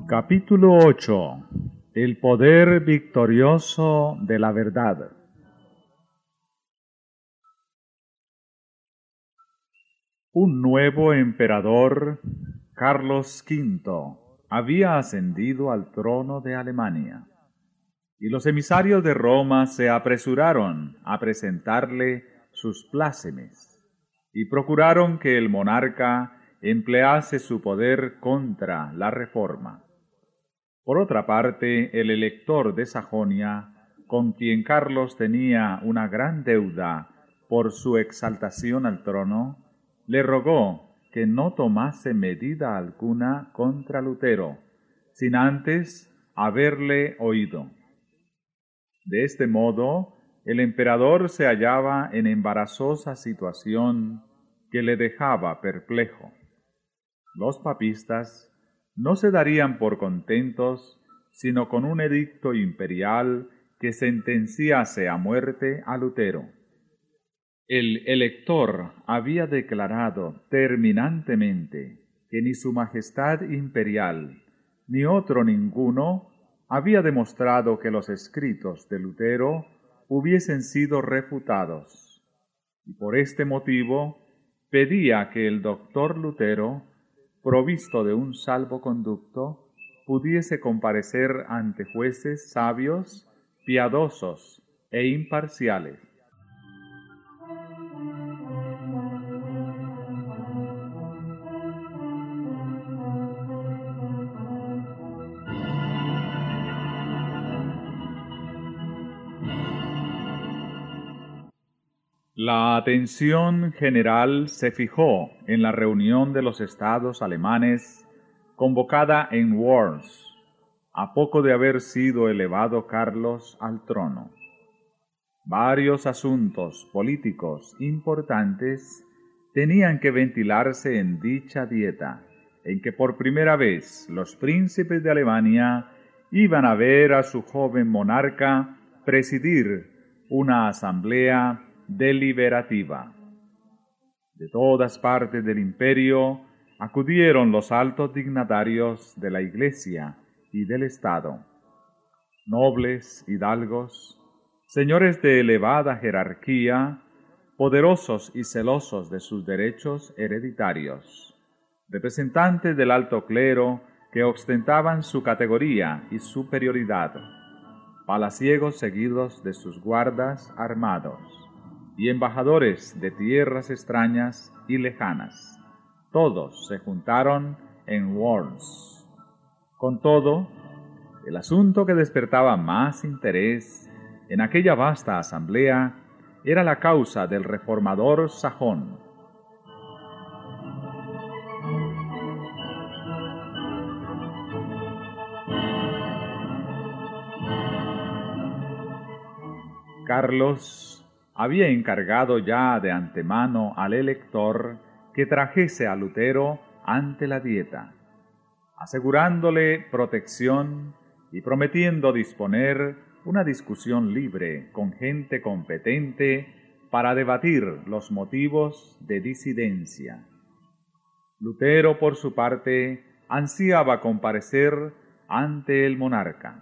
Capítulo 8. El poder victorioso de la verdad. Un nuevo emperador, Carlos V, había ascendido al trono de Alemania, y los emisarios de Roma se apresuraron a presentarle sus plácemes, y procuraron que el monarca emplease su poder contra la reforma. Por otra parte, el elector de Sajonia, con quien Carlos tenía una gran deuda por su exaltación al trono, le rogó que no tomase medida alguna contra Lutero, sin antes haberle oído. De este modo, el emperador se hallaba en embarazosa situación que le dejaba perplejo. Los papistas no se darían por contentos, sino con un edicto imperial que sentenciase a muerte a Lutero. El elector había declarado terminantemente que ni su majestad imperial, ni otro ninguno, había demostrado que los escritos de Lutero hubiesen sido refutados, y por este motivo pedía que el doctor Lutero, provisto de un salvoconducto, pudiese comparecer ante jueces sabios, piadosos e imparciales. La atención general se fijó en la reunión de los estados alemanes convocada en Worms, a poco de haber sido elevado Carlos al trono. Varios asuntos políticos importantes tenían que ventilarse en dicha dieta, en que por primera vez los príncipes de Alemania iban a ver a su joven monarca presidir una asamblea deliberativa. De todas partes del imperio acudieron los altos dignatarios de la Iglesia y del Estado, nobles, hidalgos, señores de elevada jerarquía, poderosos y celosos de sus derechos hereditarios, representantes del alto clero que ostentaban su categoría y superioridad, palaciegos seguidos de sus guardas armados, y embajadores de tierras extrañas y lejanas. Todos se juntaron en Worms. Con todo, el asunto que despertaba más interés en aquella vasta asamblea era la causa del reformador sajón. Carlos había encargado ya de antemano al elector que trajese a Lutero ante la dieta, asegurándole protección y prometiendo disponer una discusión libre con gente competente para debatir los motivos de disidencia. Lutero, por su parte, ansiaba comparecer ante el monarca.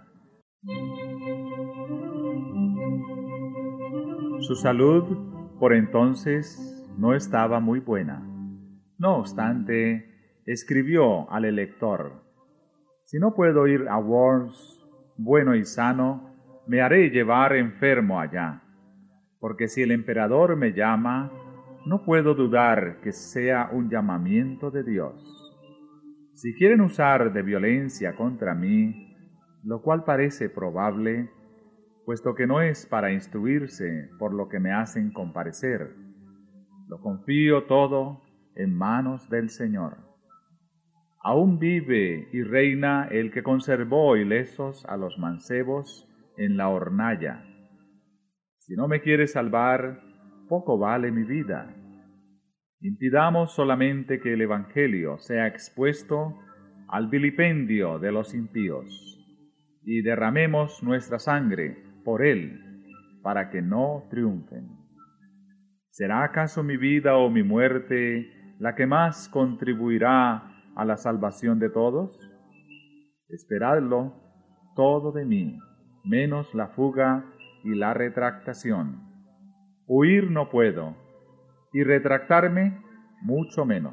Su salud, por entonces, no estaba muy buena. No obstante, escribió al elector: «Si no puedo ir a Worms bueno y sano, me haré llevar enfermo allá, porque si el emperador me llama, no puedo dudar que sea un llamamiento de Dios. Si quieren usar de violencia contra mí, lo cual parece probable, puesto que no es para instruirse por lo que me hacen comparecer, lo confío todo en manos del Señor. Aún vive y reina el que conservó ilesos a los mancebos en la hornalla. Si no me quiere salvar, poco vale mi vida. Impidamos solamente que el Evangelio sea expuesto al vilipendio de los impíos, y derramemos nuestra sangre por él, para que no triunfen. ¿Será acaso mi vida o mi muerte la que más contribuirá a la salvación de todos? Esperadlo todo de mí, menos la fuga y la retractación. Huir no puedo, y retractarme mucho menos.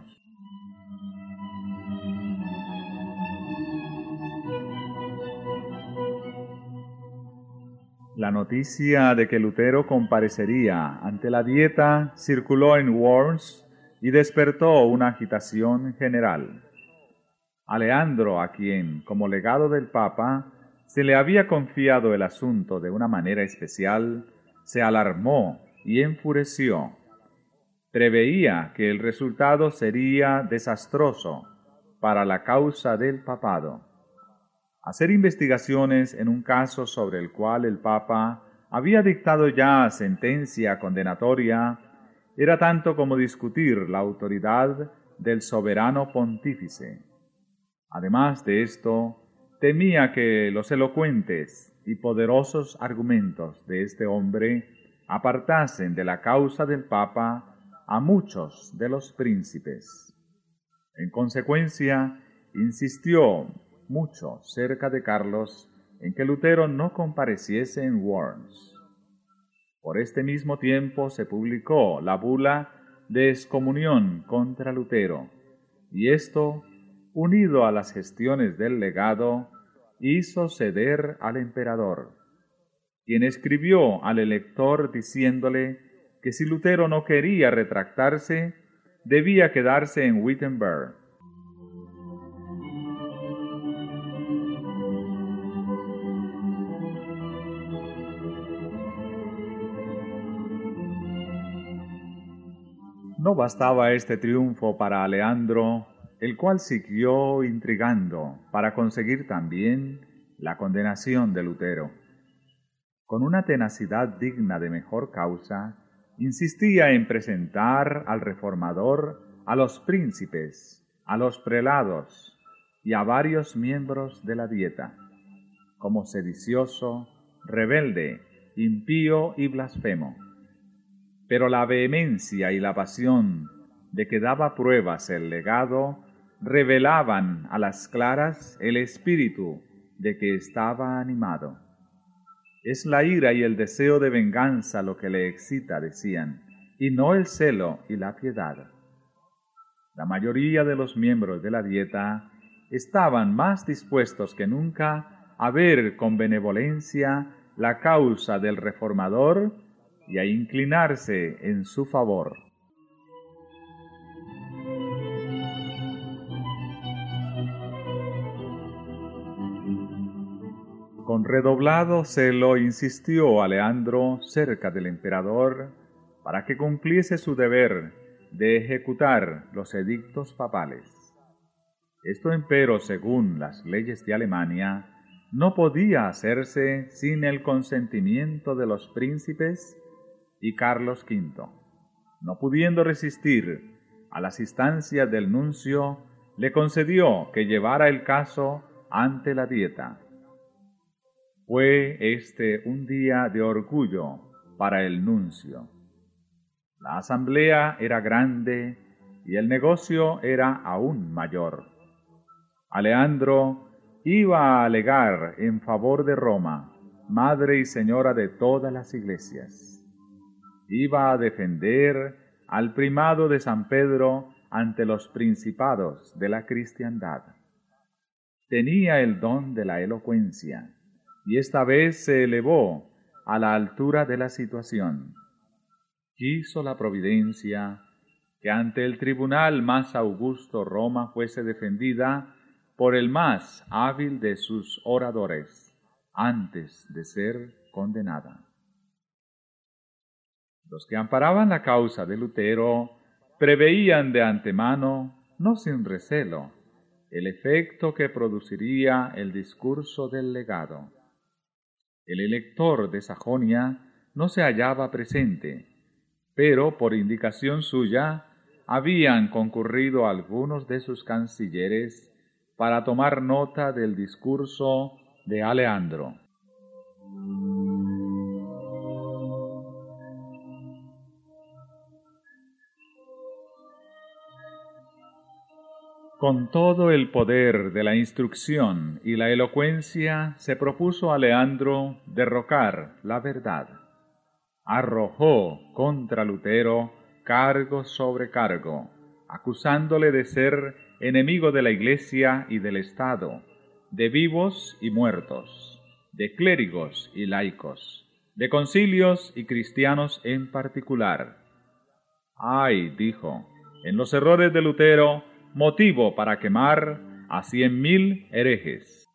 La noticia de que Lutero comparecería ante la Dieta circuló en Worms y despertó una agitación general. Aleandro, a quien, como legado del Papa, se le había confiado el asunto de una manera especial, se alarmó y enfureció. Preveía que el resultado sería desastroso para la causa del papado. Hacer investigaciones en un caso sobre el cual el Papa había dictado ya sentencia condenatoria era tanto como discutir la autoridad del soberano pontífice. Además de esto, temía que los elocuentes y poderosos argumentos de este hombre apartasen de la causa del Papa a muchos de los príncipes. En consecuencia, insistió mucho cerca de Carlos en que Lutero no compareciese en Worms. Por este mismo tiempo se publicó la bula de excomunión contra Lutero, y esto, unido a las gestiones del legado, hizo ceder al emperador, quien escribió al elector diciéndole que si Lutero no quería retractarse, debía quedarse en Wittenberg. No bastaba este triunfo para Aleandro, el cual siguió intrigando para conseguir también la condenación de Lutero. Con una tenacidad digna de mejor causa, insistía en presentar al reformador a los príncipes, a los prelados y a varios miembros de la Dieta, como sedicioso, rebelde, impío y blasfemo. Pero la vehemencia y la pasión de que daba pruebas el legado revelaban a las claras el espíritu de que estaba animado. Es la ira y el deseo de venganza lo que le excita, decían, y no el celo y la piedad. La mayoría de los miembros de la Dieta estaban más dispuestos que nunca a ver con benevolencia la causa del reformador y a inclinarse en su favor. Con redoblado celo insistió Aleandro cerca del emperador para que cumpliese su deber de ejecutar los edictos papales. Esto, empero, según las leyes de Alemania, no podía hacerse sin el consentimiento de los príncipes y Carlos V, no pudiendo resistir a las instancias del nuncio, le concedió que llevara el caso ante la Dieta. Fue este un día de orgullo para el nuncio. La asamblea era grande y el negocio era aún mayor. Aleandro iba a alegar en favor de Roma, madre y señora de todas las iglesias. Iba a defender al primado de San Pedro ante los principados de la cristiandad. Tenía el don de la elocuencia, y esta vez se elevó a la altura de la situación. Quiso la providencia que ante el tribunal más augusto Roma fuese defendida por el más hábil de sus oradores, antes de ser condenada. Los que amparaban la causa de Lutero preveían de antemano, no sin recelo, el efecto que produciría el discurso del legado. El elector de Sajonia no se hallaba presente, pero por indicación suya habían concurrido algunos de sus cancilleres para tomar nota del discurso de Aleandro. Con todo el poder de la instrucción y la elocuencia se propuso a Leandro derrocar la verdad. Arrojó contra Lutero cargo sobre cargo, acusándole de ser enemigo de la Iglesia y del Estado, de vivos y muertos, de clérigos y laicos, de concilios y cristianos en particular. Hay, dijo, en los errores de Lutero motivo para quemar a 100.000 herejes.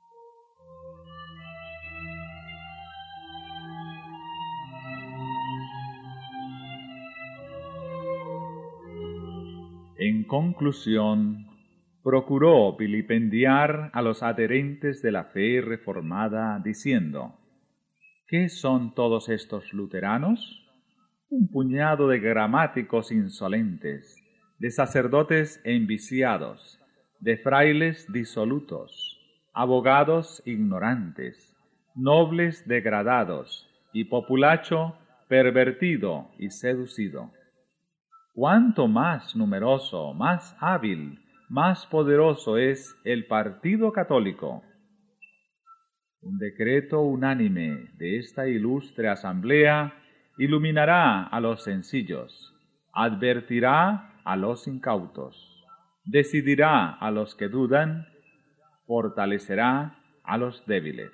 En conclusión, procuró vilipendiar a los adherentes de la fe reformada, diciendo: ¿qué son todos estos luteranos? Un puñado de gramáticos insolentes, de sacerdotes enviciados, de frailes disolutos, abogados ignorantes, nobles degradados y populacho pervertido y seducido. Cuánto más numeroso, más hábil, más poderoso es el partido católico. Un decreto unánime de esta ilustre asamblea iluminará a los sencillos, advertirá a los incautos, decidirá a los que dudan, fortalecerá a los débiles.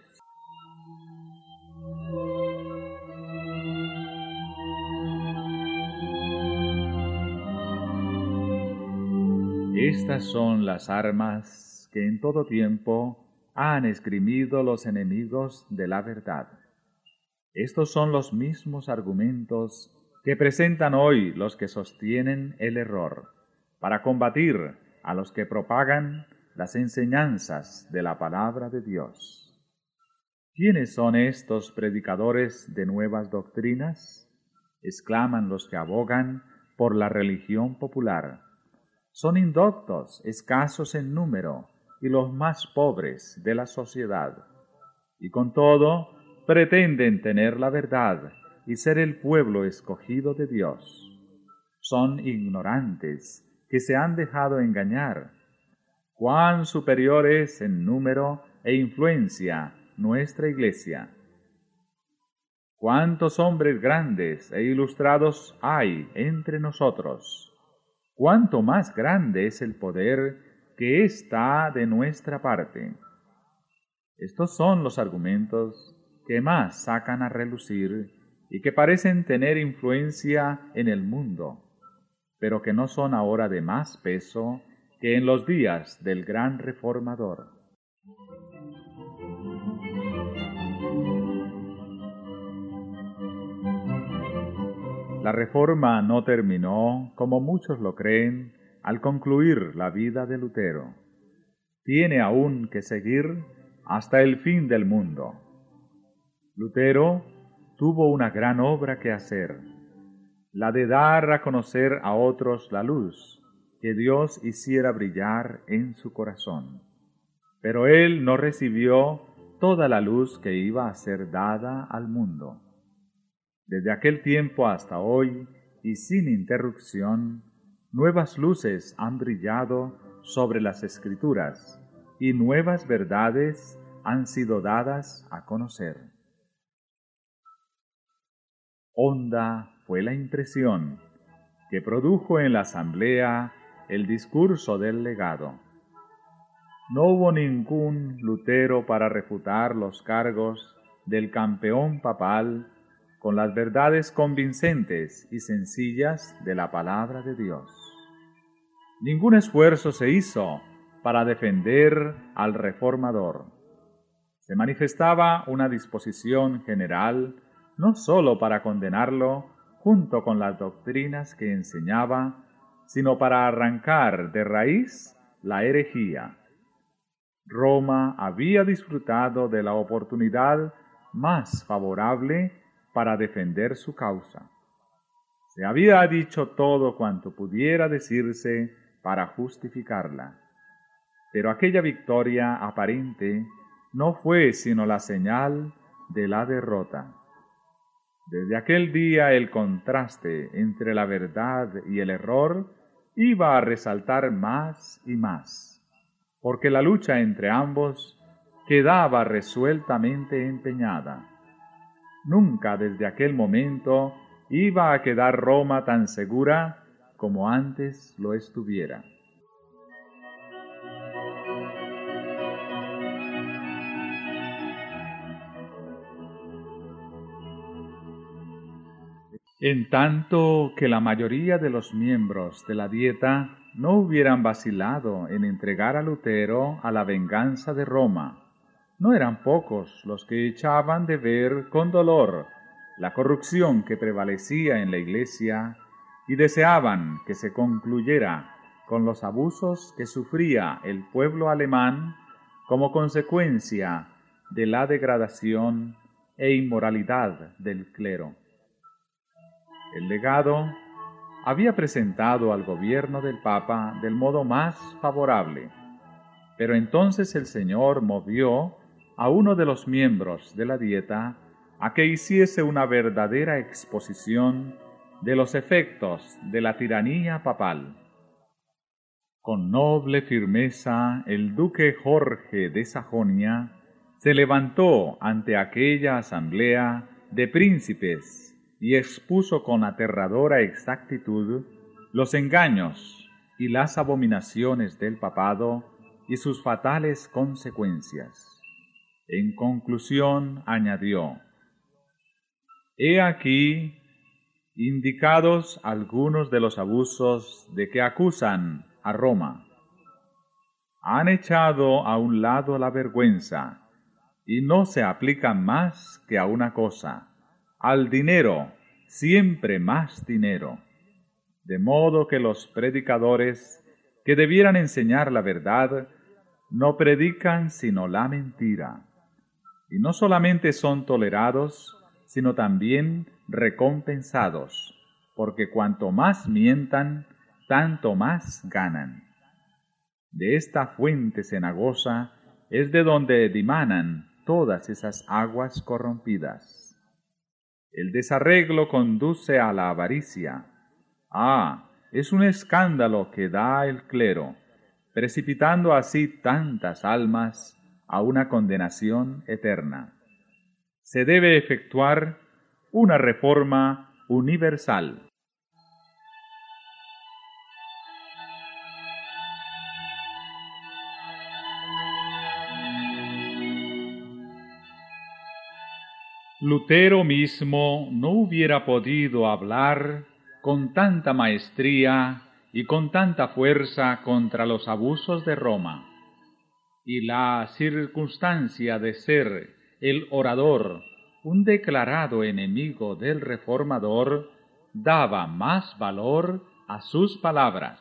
Estas son las armas que en todo tiempo han esgrimido los enemigos de la verdad. Estos son los mismos argumentos que presentan hoy los que sostienen el error, para combatir a los que propagan las enseñanzas de la palabra de Dios. ¿Quiénes son estos predicadores de nuevas doctrinas? Exclaman los que abogan por la religión popular. Son indoctos, escasos en número, y los más pobres de la sociedad. Y con todo, pretenden tener la verdad y ser el pueblo escogido de Dios. Son ignorantes que se han dejado engañar. Cuán superior es en número e influencia nuestra Iglesia. Cuántos hombres grandes e ilustrados hay entre nosotros. Cuánto más grande es el poder que está de nuestra parte. Estos son los argumentos que más sacan a relucir y que parecen tener influencia en el mundo, pero que no son ahora de más peso que en los días del gran reformador. La reforma no terminó, como muchos lo creen, al concluir la vida de Lutero. Tiene aún que seguir hasta el fin del mundo. Lutero tuvo una gran obra que hacer, la de dar a conocer a otros la luz que Dios hiciera brillar en su corazón. Pero él no recibió toda la luz que iba a ser dada al mundo. Desde aquel tiempo hasta hoy, y sin interrupción, nuevas luces han brillado sobre las Escrituras, y nuevas verdades han sido dadas a conocer. Honda fue la impresión que produjo en la asamblea el discurso del legado. No hubo ningún Lutero para refutar los cargos del campeón papal con las verdades convincentes y sencillas de la palabra de Dios. Ningún esfuerzo se hizo para defender al reformador. Se manifestaba una disposición general no sólo para condenarlo junto con las doctrinas que enseñaba, sino para arrancar de raíz la herejía. Roma había disfrutado de la oportunidad más favorable para defender su causa. Se había dicho todo cuanto pudiera decirse para justificarla. Pero aquella victoria aparente no fue sino la señal de la derrota. Desde aquel día el contraste entre la verdad y el error iba a resaltar más y más. porque la lucha entre ambos quedaba resueltamente empeñada. Nunca desde aquel momento iba a quedar Roma tan segura como antes lo estuviera. En tanto que la mayoría de los miembros de la Dieta no hubieran vacilado en entregar a Lutero a la venganza de Roma, no eran pocos los que echaban de ver con dolor la corrupción que prevalecía en la Iglesia y deseaban que se concluyera con los abusos que sufría el pueblo alemán como consecuencia de la degradación e inmoralidad del clero. El legado había presentado al gobierno del Papa del modo más favorable, pero entonces el Señor movió a uno de los miembros de la Dieta a que hiciese una verdadera exposición de los efectos de la tiranía papal. Con noble firmeza el duque Jorge de Sajonia se levantó ante aquella asamblea de príncipes y expuso con aterradora exactitud los engaños y las abominaciones del papado y sus fatales consecuencias. En conclusión añadió: «He aquí indicados algunos de los abusos de que acusan a Roma. Han echado a un lado la vergüenza y no se aplican más que a una cosa: al dinero, siempre más dinero, de modo que los predicadores que debieran enseñar la verdad no predican sino la mentira, y no solamente son tolerados, sino también recompensados, porque cuanto más mientan, tanto más ganan. De esta fuente cenagosa es de donde dimanan todas esas aguas corrompidas. El desarreglo conduce a la avaricia. Es un escándalo que da el clero, precipitando así tantas almas a una condenación eterna. Se debe efectuar una reforma universal. Lutero mismo no hubiera podido hablar con tanta maestría y con tanta fuerza contra los abusos de Roma, y la circunstancia de ser el orador un declarado enemigo del reformador daba más valor a sus palabras.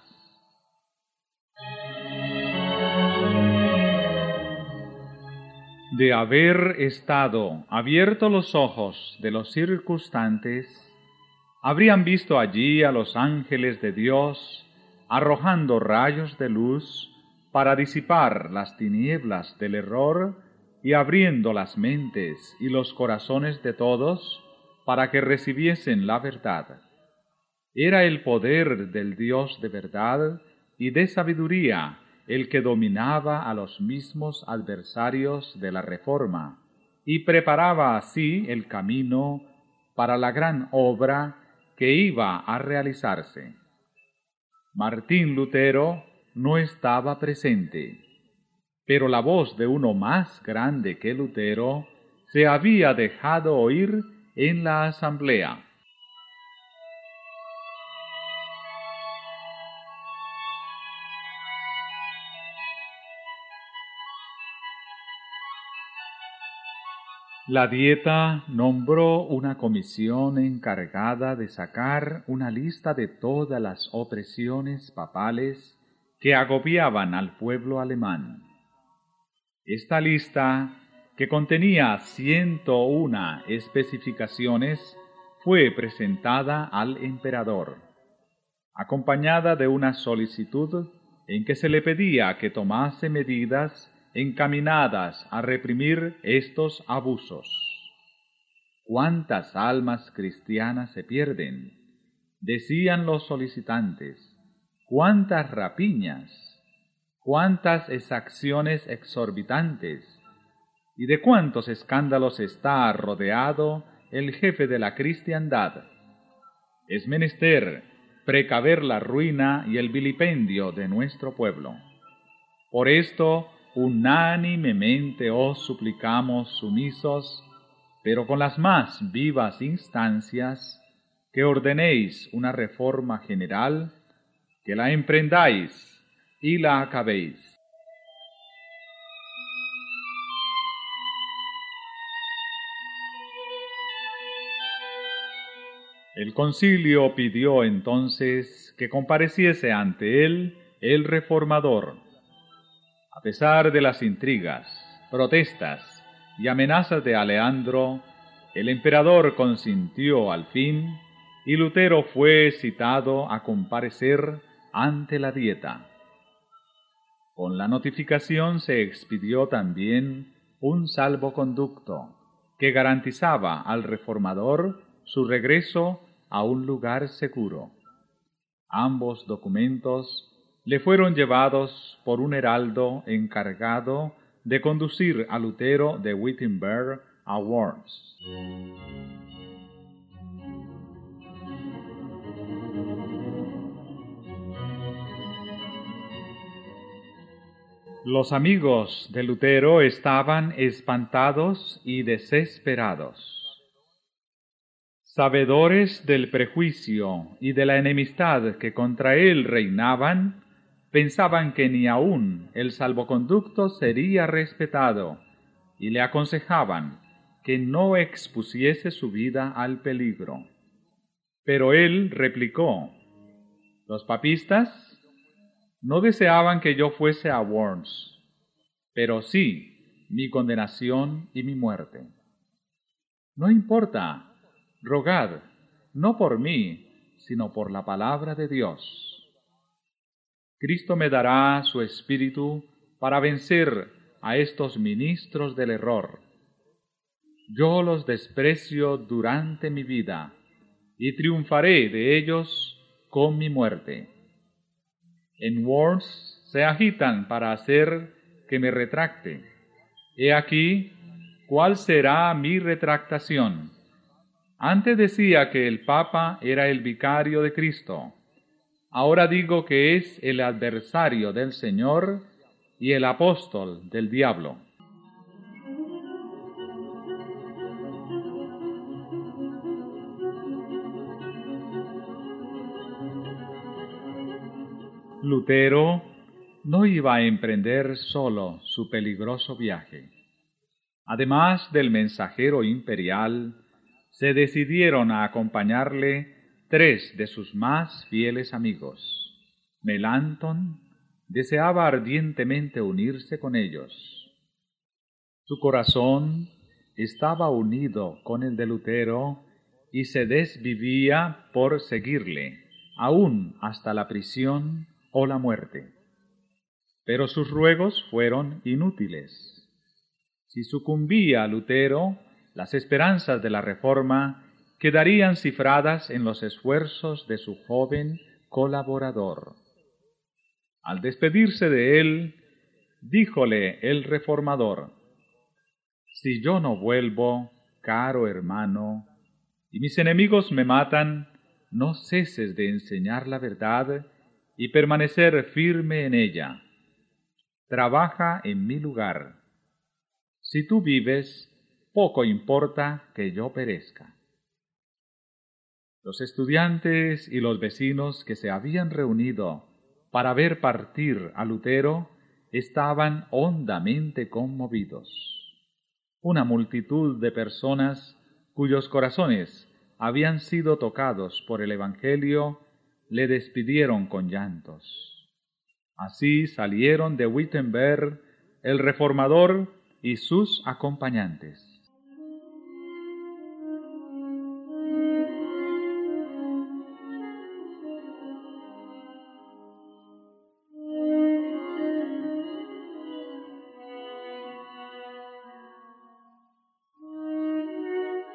De haber estado abiertos los ojos de los circunstantes, habrían visto allí a los ángeles de Dios arrojando rayos de luz para disipar las tinieblas del error y abriendo las mentes y los corazones de todos para que recibiesen la verdad. Era el poder del Dios de verdad y de sabiduría el que dominaba a los mismos adversarios de la Reforma y preparaba así el camino para la gran obra que iba a realizarse. Martín Lutero no estaba presente, pero la voz de uno más grande que Lutero se había dejado oír en la asamblea. La Dieta nombró una comisión encargada de sacar una lista de todas las opresiones papales que agobiaban al pueblo alemán. Esta lista, que contenía 101 especificaciones, fue presentada al emperador, acompañada de una solicitud en que se le pedía que tomase medidas encaminadas a reprimir estos abusos. ¿Cuántas almas cristianas se pierden?, decían los solicitantes. ¿Cuántas rapiñas? cuántas exacciones exorbitantes y de cuántos escándalos está rodeado el jefe de la cristiandad. Es menester precaver la ruina y el vilipendio de nuestro pueblo. Por esto, unánimemente os suplicamos sumisos, pero con las más vivas instancias, que ordenéis una reforma general, que la emprendáis y la acabéis. El concilio pidió entonces que compareciese ante él el reformador. A pesar de las intrigas, protestas y amenazas de Aleandro, el emperador consintió al fin y Lutero fue citado a comparecer ante la Dieta. Con la notificación se expidió también un salvoconducto que garantizaba al reformador su regreso a un lugar seguro. Ambos documentos le fueron llevados por un heraldo encargado de conducir a Lutero de Wittenberg a Worms. Los amigos de Lutero estaban espantados y desesperados. Sabedores del prejuicio y de la enemistad que contra él reinaban, pensaban que ni aun el salvoconducto sería respetado y le aconsejaban que no expusiese su vida al peligro. Pero él replicó: los papistas no deseaban que yo fuese a Worms, pero sí mi condenación y mi muerte. No importa, rogad, no por mí, sino por la palabra de Dios. Cristo me dará su espíritu para vencer a estos ministros del error. Yo los desprecio durante mi vida y triunfaré de ellos con mi muerte. En Worms se agitan para hacer que me retracte. He aquí cuál será mi retractación. Antes decía que el Papa era el vicario de Cristo. Ahora digo que es el adversario del Señor y el apóstol del diablo. Lutero no iba a emprender solo su peligroso viaje. Además del mensajero imperial, se decidieron a acompañarle 3 de sus más fieles amigos. Melanchthon deseaba ardientemente unirse con ellos. Su corazón estaba unido con el de Lutero y se desvivía por seguirle, aún hasta la prisión o la muerte. Pero sus ruegos fueron inútiles. Si sucumbía Lutero, las esperanzas de la Reforma quedarían cifradas en los esfuerzos de su joven colaborador. Al despedirse de él, díjole el reformador: si yo no vuelvo, caro hermano, y mis enemigos me matan, no ceses de enseñar la verdad y permanecer firme en ella. Trabaja en mi lugar. Si tú vives, poco importa que yo perezca. Los estudiantes y los vecinos que se habían reunido para ver partir a Lutero estaban hondamente conmovidos. Una multitud de personas cuyos corazones habían sido tocados por el Evangelio le despidieron con llantos. Así salieron de Wittenberg el reformador y sus acompañantes.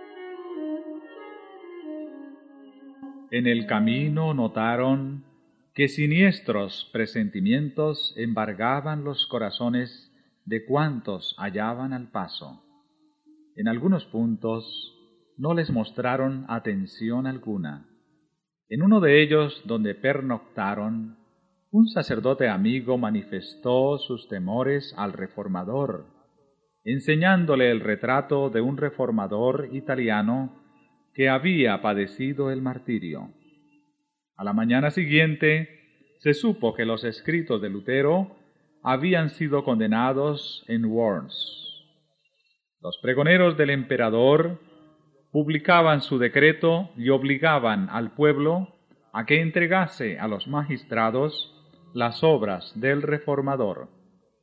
En el camino notaron que siniestros presentimientos embargaban los corazones de cuantos hallaban al paso. En algunos puntos no les mostraron atención alguna. En uno de ellos, donde pernoctaron, un sacerdote amigo manifestó sus temores al reformador, enseñándole el retrato de un reformador italiano que había padecido el martirio. A la mañana siguiente se supo que los escritos de Lutero habían sido condenados en Worms. Los pregoneros del emperador publicaban su decreto y obligaban al pueblo a que entregase a los magistrados las obras del reformador.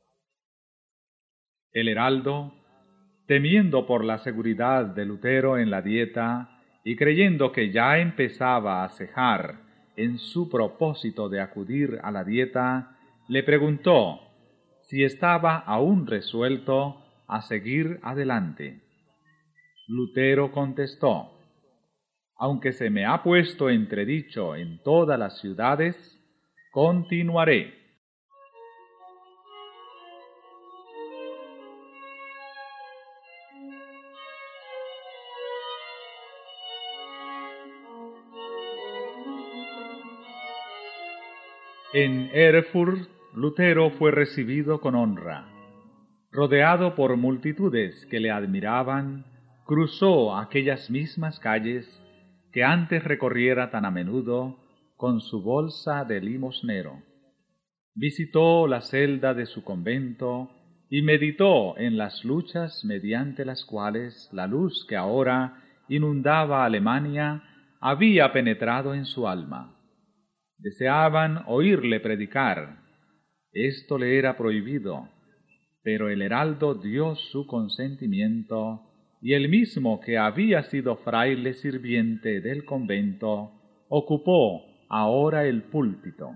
El heraldo, temiendo por la seguridad de Lutero en la dieta y creyendo que ya empezaba a cejar en su propósito de acudir a la dieta, le preguntó si estaba aún resuelto a seguir adelante. Lutero contestó: aunque se me ha puesto entredicho en todas las ciudades, continuaré. En Erfurt, Lutero fue recibido con honra. Rodeado por multitudes que le admiraban, cruzó aquellas mismas calles que antes recorriera tan a menudo con su bolsa de limosnero. Visitó la celda de su convento y meditó en las luchas mediante las cuales la luz que ahora inundaba Alemania había penetrado en su alma. Deseaban oírle predicar. Esto le era prohibido, pero el heraldo dio su consentimiento, y el mismo que había sido fraile sirviente del convento ocupó ahora el púlpito.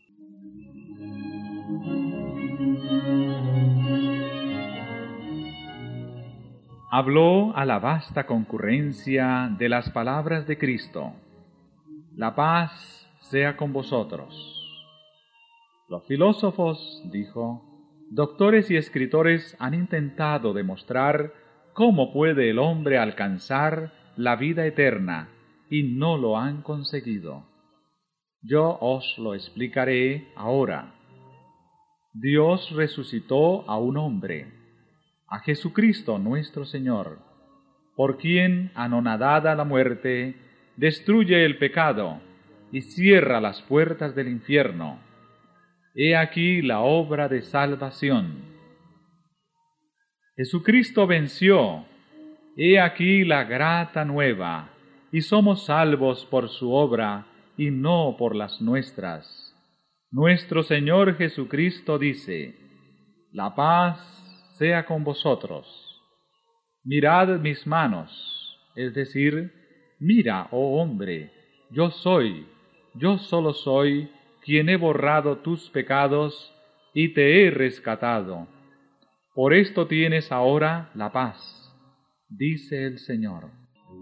Habló a la vasta concurrencia de las palabras de Cristo: la paz sea con vosotros. Los filósofos, dijo, doctores y escritores han intentado demostrar cómo puede el hombre alcanzar la vida eterna y no lo han conseguido. Yo os lo explicaré ahora. Dios resucitó a un hombre, a Jesucristo nuestro Señor, por quien, anonadada la muerte, destruye el pecado y cierra las puertas del infierno. He aquí la obra de salvación. Jesucristo venció. He aquí la grata nueva, y somos salvos por su obra y no por las nuestras. Nuestro Señor Jesucristo dice: la paz sea con vosotros. Mirad mis manos, es decir, mira, oh hombre, yo solo soy quien he borrado tus pecados y te he rescatado. Por esto tienes ahora la paz, dice el Señor.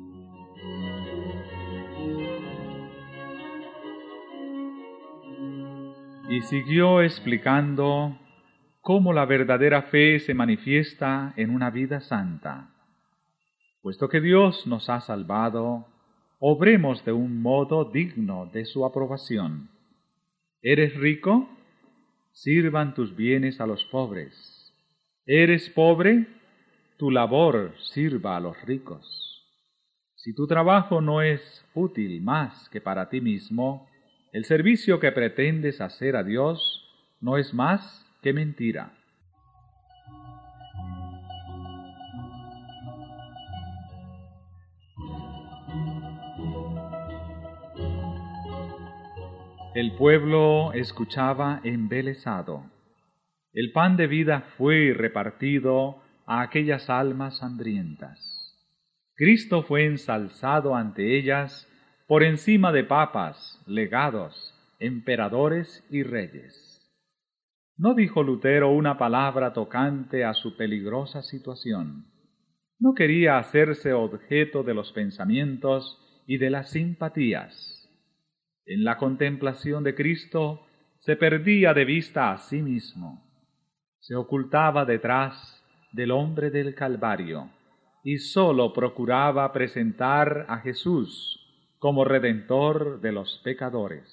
Y siguió explicando cómo la verdadera fe se manifiesta en una vida santa. Puesto que Dios nos ha salvado, obremos de un modo digno de su aprobación. ¿Eres rico? Sirvan tus bienes a los pobres. ¿Eres pobre? Tu labor sirva a los ricos. Si tu trabajo no es útil más que para ti mismo, el servicio que pretendes hacer a Dios no es más que mentira. El pueblo escuchaba embelesado. El pan de vida fue repartido a aquellas almas hambrientas. Cristo fue ensalzado ante ellas por encima de papas, legados, emperadores y reyes. No dijo Lutero una palabra tocante a su peligrosa situación. No quería hacerse objeto de los pensamientos y de las simpatías. En la contemplación de Cristo se perdía de vista a sí mismo, se ocultaba detrás del hombre del Calvario y sólo procuraba presentar a Jesús como Redentor de los pecadores.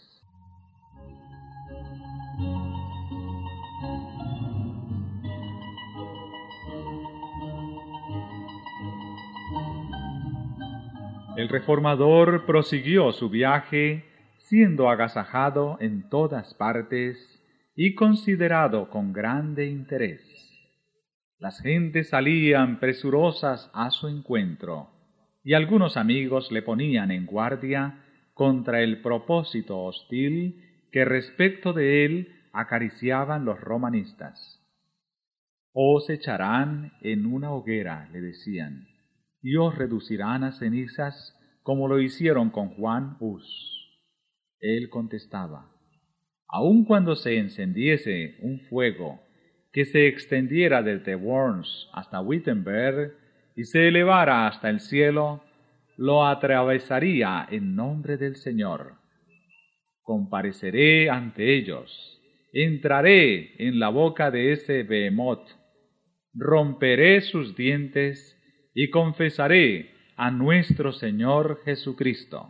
El reformador prosiguió su viaje, siendo agasajado en todas partes y considerado con grande interés. Las gentes salían presurosas a su encuentro, y algunos amigos le ponían en guardia contra el propósito hostil que respecto de él acariciaban los romanistas. «Os echarán en una hoguera», le decían, «y os reducirán a cenizas como lo hicieron con Juan Hus». Él contestaba, «Aun cuando se encendiese un fuego que se extendiera desde Worms hasta Wittenberg y se elevara hasta el cielo, lo atravesaría en nombre del Señor. Compareceré ante ellos, entraré en la boca de ese behemoth, romperé sus dientes y confesaré a nuestro Señor Jesucristo».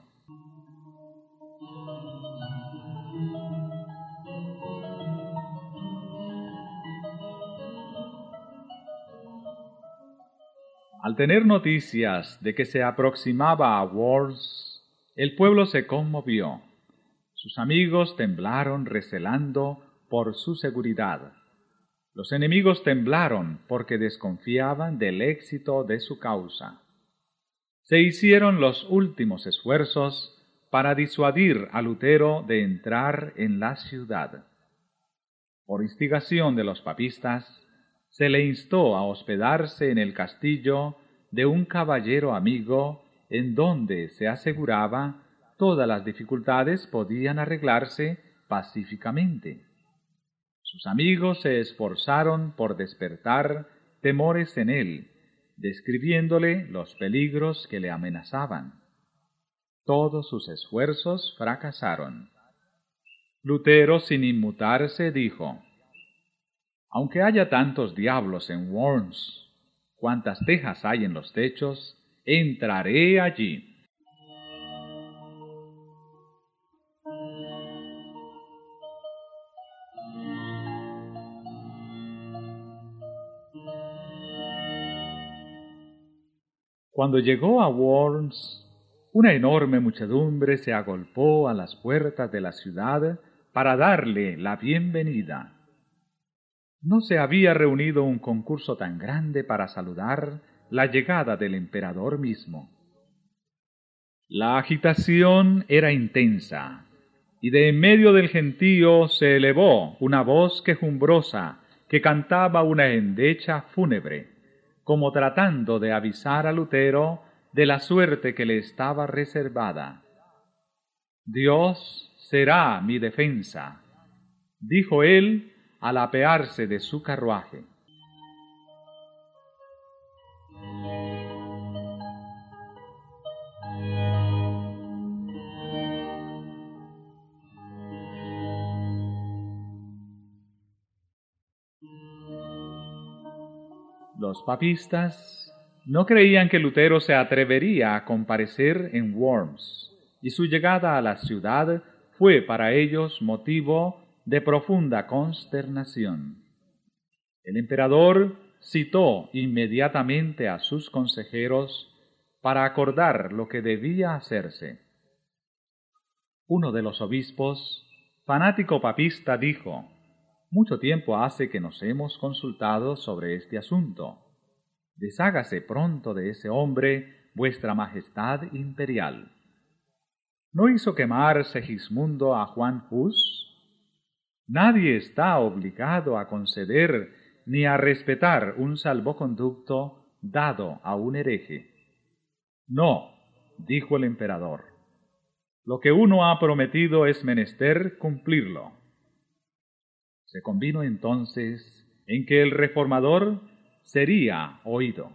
Al tener noticias de que se aproximaba a Worms, el pueblo se conmovió. Sus amigos temblaron recelando por su seguridad. Los enemigos temblaron porque desconfiaban del éxito de su causa. Se hicieron los últimos esfuerzos para disuadir a Lutero de entrar en la ciudad. Por instigación de los papistas, se le instó a hospedarse en el castillo de un caballero amigo, en donde, se aseguraba, todas las dificultades podían arreglarse pacíficamente. Sus amigos se esforzaron por despertar temores en él, describiéndole los peligros que le amenazaban. Todos sus esfuerzos fracasaron. Lutero, sin inmutarse, dijo: «Aunque haya tantos diablos en Worms, cuantas tejas hay en los techos, entraré allí». Cuando llegó a Worms, una enorme muchedumbre se agolpó a las puertas de la ciudad para darle la bienvenida. No se había reunido un concurso tan grande para saludar la llegada del emperador mismo. La agitación era intensa, y de en medio del gentío se elevó una voz quejumbrosa que cantaba una endecha fúnebre, como tratando de avisar a Lutero de la suerte que le estaba reservada. «Dios será mi defensa», dijo él al apearse de su carruaje. Los papistas no creían que Lutero se atrevería a comparecer en Worms, y su llegada a la ciudad fue para ellos motivo de profunda consternación. El emperador citó inmediatamente a sus consejeros para acordar lo que debía hacerse. Uno de los obispos, fanático papista, dijo: «Mucho tiempo hace que nos hemos consultado sobre este asunto. Deshágase pronto de ese hombre, vuestra majestad imperial. ¿No hizo quemar Segismundo a Juan Hus? Nadie está obligado a conceder ni a respetar un salvoconducto dado a un hereje». «No», dijo el emperador, «lo que uno ha prometido es menester cumplirlo». Se convino entonces en que el reformador sería oído.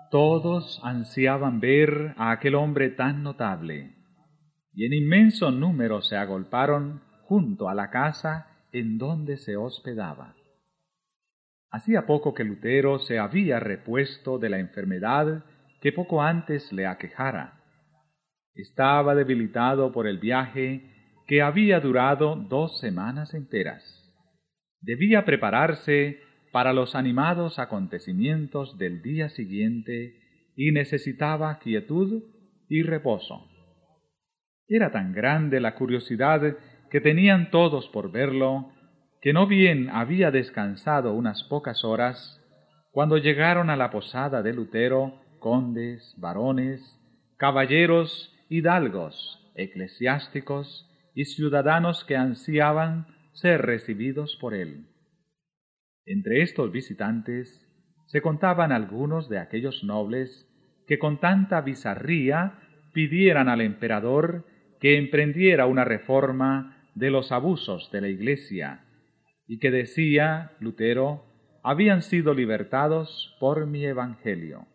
Todos ansiaban ver a aquel hombre tan notable, y en inmenso número se agolparon junto a la casa en donde se hospedaba. Hacía poco que Lutero se había repuesto de la enfermedad que poco antes le aquejara. Estaba debilitado por el viaje que había durado 2 semanas enteras. Debía prepararse para los animados acontecimientos del día siguiente y necesitaba quietud y reposo. Era tan grande la curiosidad que tenían todos por verlo, que no bien había descansado unas pocas horas, cuando llegaron a la posada de Lutero condes, varones, caballeros, hidalgos, eclesiásticos y ciudadanos que ansiaban ser recibidos por él. Entre estos visitantes se contaban algunos de aquellos nobles que con tanta bizarría pidieran al emperador que emprendiera una reforma de los abusos de la Iglesia, y que decía Lutero, habían sido libertados por mi evangelio.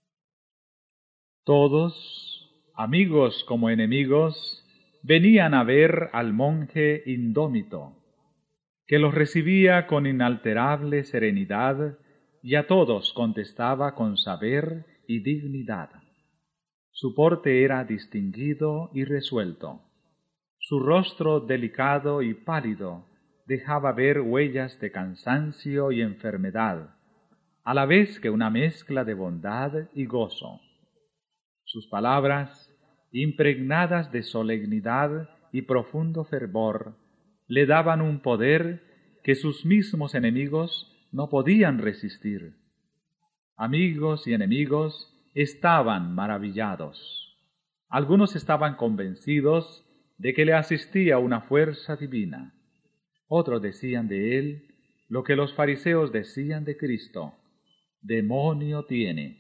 Todos, amigos como enemigos, venían a ver al monje indómito, que los recibía con inalterable serenidad y a todos contestaba con saber y dignidad. Su porte era distinguido y resuelto. Su rostro delicado y pálido dejaba ver huellas de cansancio y enfermedad, a la vez que una mezcla de bondad y gozo. Sus palabras, impregnadas de solemnidad y profundo fervor, le daban un poder que sus mismos enemigos no podían resistir. Amigos y enemigos estaban maravillados. Algunos estaban convencidos de que le asistía una fuerza divina. Otros decían de él lo que los fariseos decían de Cristo: demonio tiene.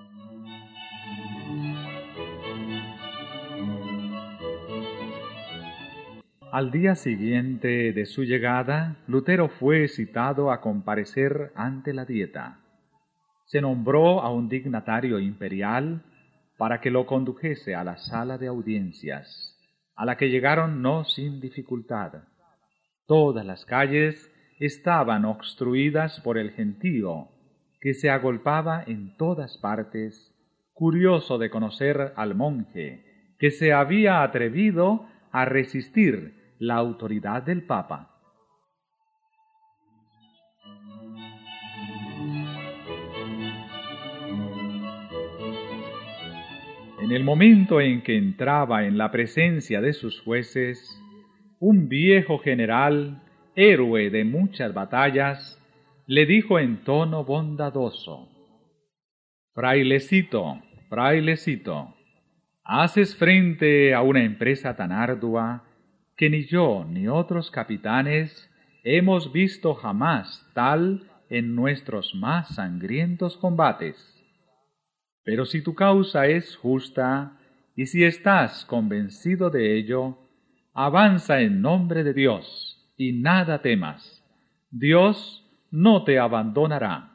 Al día siguiente de su llegada, Lutero fue citado a comparecer ante la Dieta. Se nombró a un dignatario imperial para que lo condujese a la sala de audiencias, a la que llegaron no sin dificultad. Todas las calles estaban obstruidas por el gentío, que se agolpaba en todas partes, curioso de conocer al monje, que se había atrevido a resistir la autoridad del Papa. En el momento en que entraba en la presencia de sus jueces, un viejo general, héroe de muchas batallas, le dijo en tono bondadoso: «Frailecito, frailecito, haces frente a una empresa tan ardua que ni yo ni otros capitanes hemos visto jamás tal en nuestros más sangrientos combates. Pero si tu causa es justa y si estás convencido de ello, avanza en nombre de Dios y nada temas. Dios no te abandonará».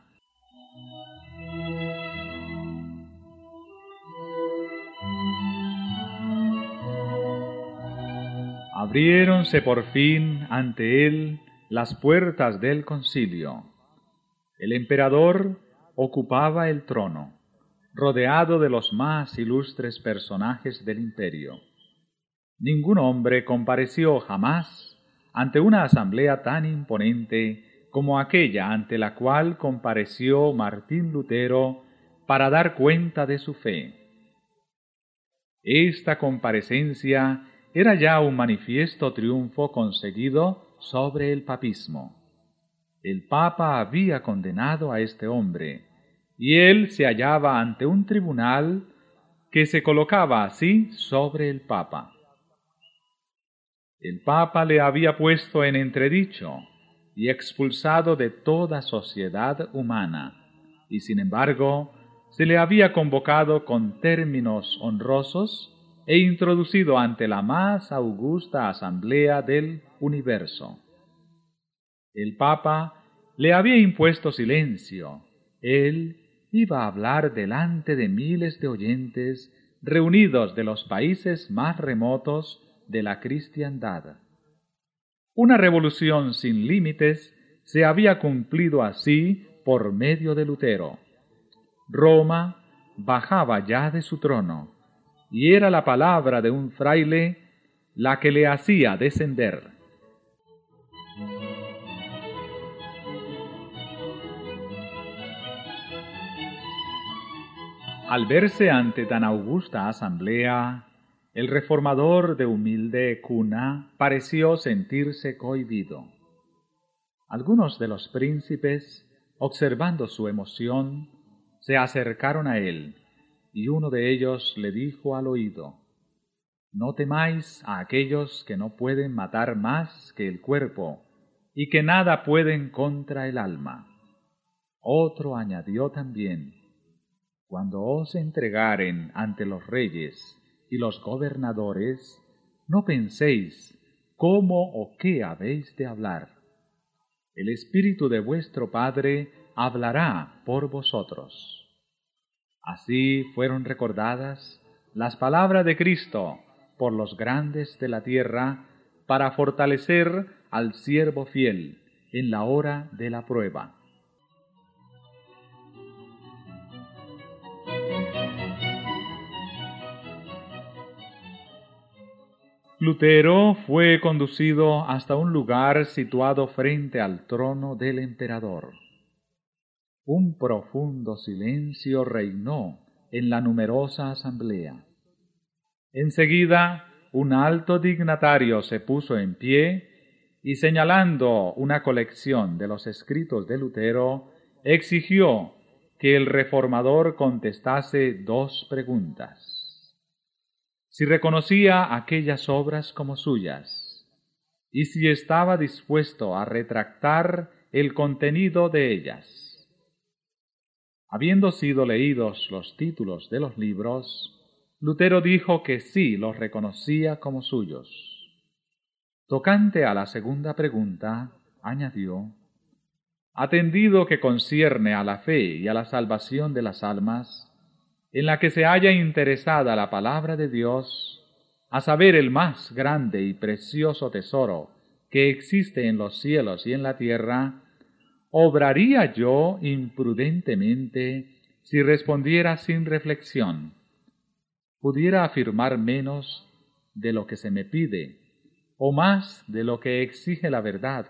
Abriéronse por fin ante él las puertas del concilio. El emperador ocupaba el trono, rodeado de los más ilustres personajes del imperio. Ningún hombre compareció jamás ante una asamblea tan imponente como aquella ante la cual compareció Martín Lutero para dar cuenta de su fe. Esta comparecencia era ya un manifiesto triunfo conseguido sobre el papismo. El Papa había condenado a este hombre, y él se hallaba ante un tribunal que se colocaba así sobre el Papa. El Papa le había puesto en entredicho y expulsado de toda sociedad humana, y sin embargo se le había convocado con términos honrosos e introducido ante la más augusta asamblea del universo. El Papa le había impuesto silencio, él iba a hablar delante de miles de oyentes reunidos de los países más remotos de la cristiandad. Una revolución sin límites se había cumplido así por medio de Lutero. Roma bajaba ya de su trono, y era la palabra de un fraile la que le hacía descender. Al verse ante tan augusta asamblea, el reformador de humilde cuna pareció sentirse cohibido. Algunos de los príncipes, observando su emoción, se acercaron a él, y uno de ellos le dijo al oído: «No temáis a aquellos que no pueden matar más que el cuerpo, y que nada pueden contra el alma». Otro añadió también: «Cuando os entregaren ante los reyes y los gobernadores, no penséis cómo o qué habéis de hablar. El Espíritu de vuestro Padre hablará por vosotros». Así fueron recordadas las palabras de Cristo por los grandes de la tierra para fortalecer al siervo fiel en la hora de la prueba. Lutero fue conducido hasta un lugar situado frente al trono del emperador. Un profundo silencio reinó en la numerosa asamblea. Enseguida, un alto dignatario se puso en pie y, señalando una colección de los escritos de Lutero, exigió que el reformador contestase 2 preguntas. Si reconocía aquellas obras como suyas, y si estaba dispuesto a retractar el contenido de ellas. Habiendo sido leídos los títulos de los libros, Lutero dijo que sí los reconocía como suyos. Tocante a la segunda pregunta, añadió: «Atendido que concierne a la fe y a la salvación de las almas, en la que se halla interesada la palabra de Dios, a saber, el más grande y precioso tesoro que existe en los cielos y en la tierra, ¿obraría yo imprudentemente si respondiera sin reflexión? ¿Pudiera afirmar menos de lo que se me pide, o más de lo que exige la verdad,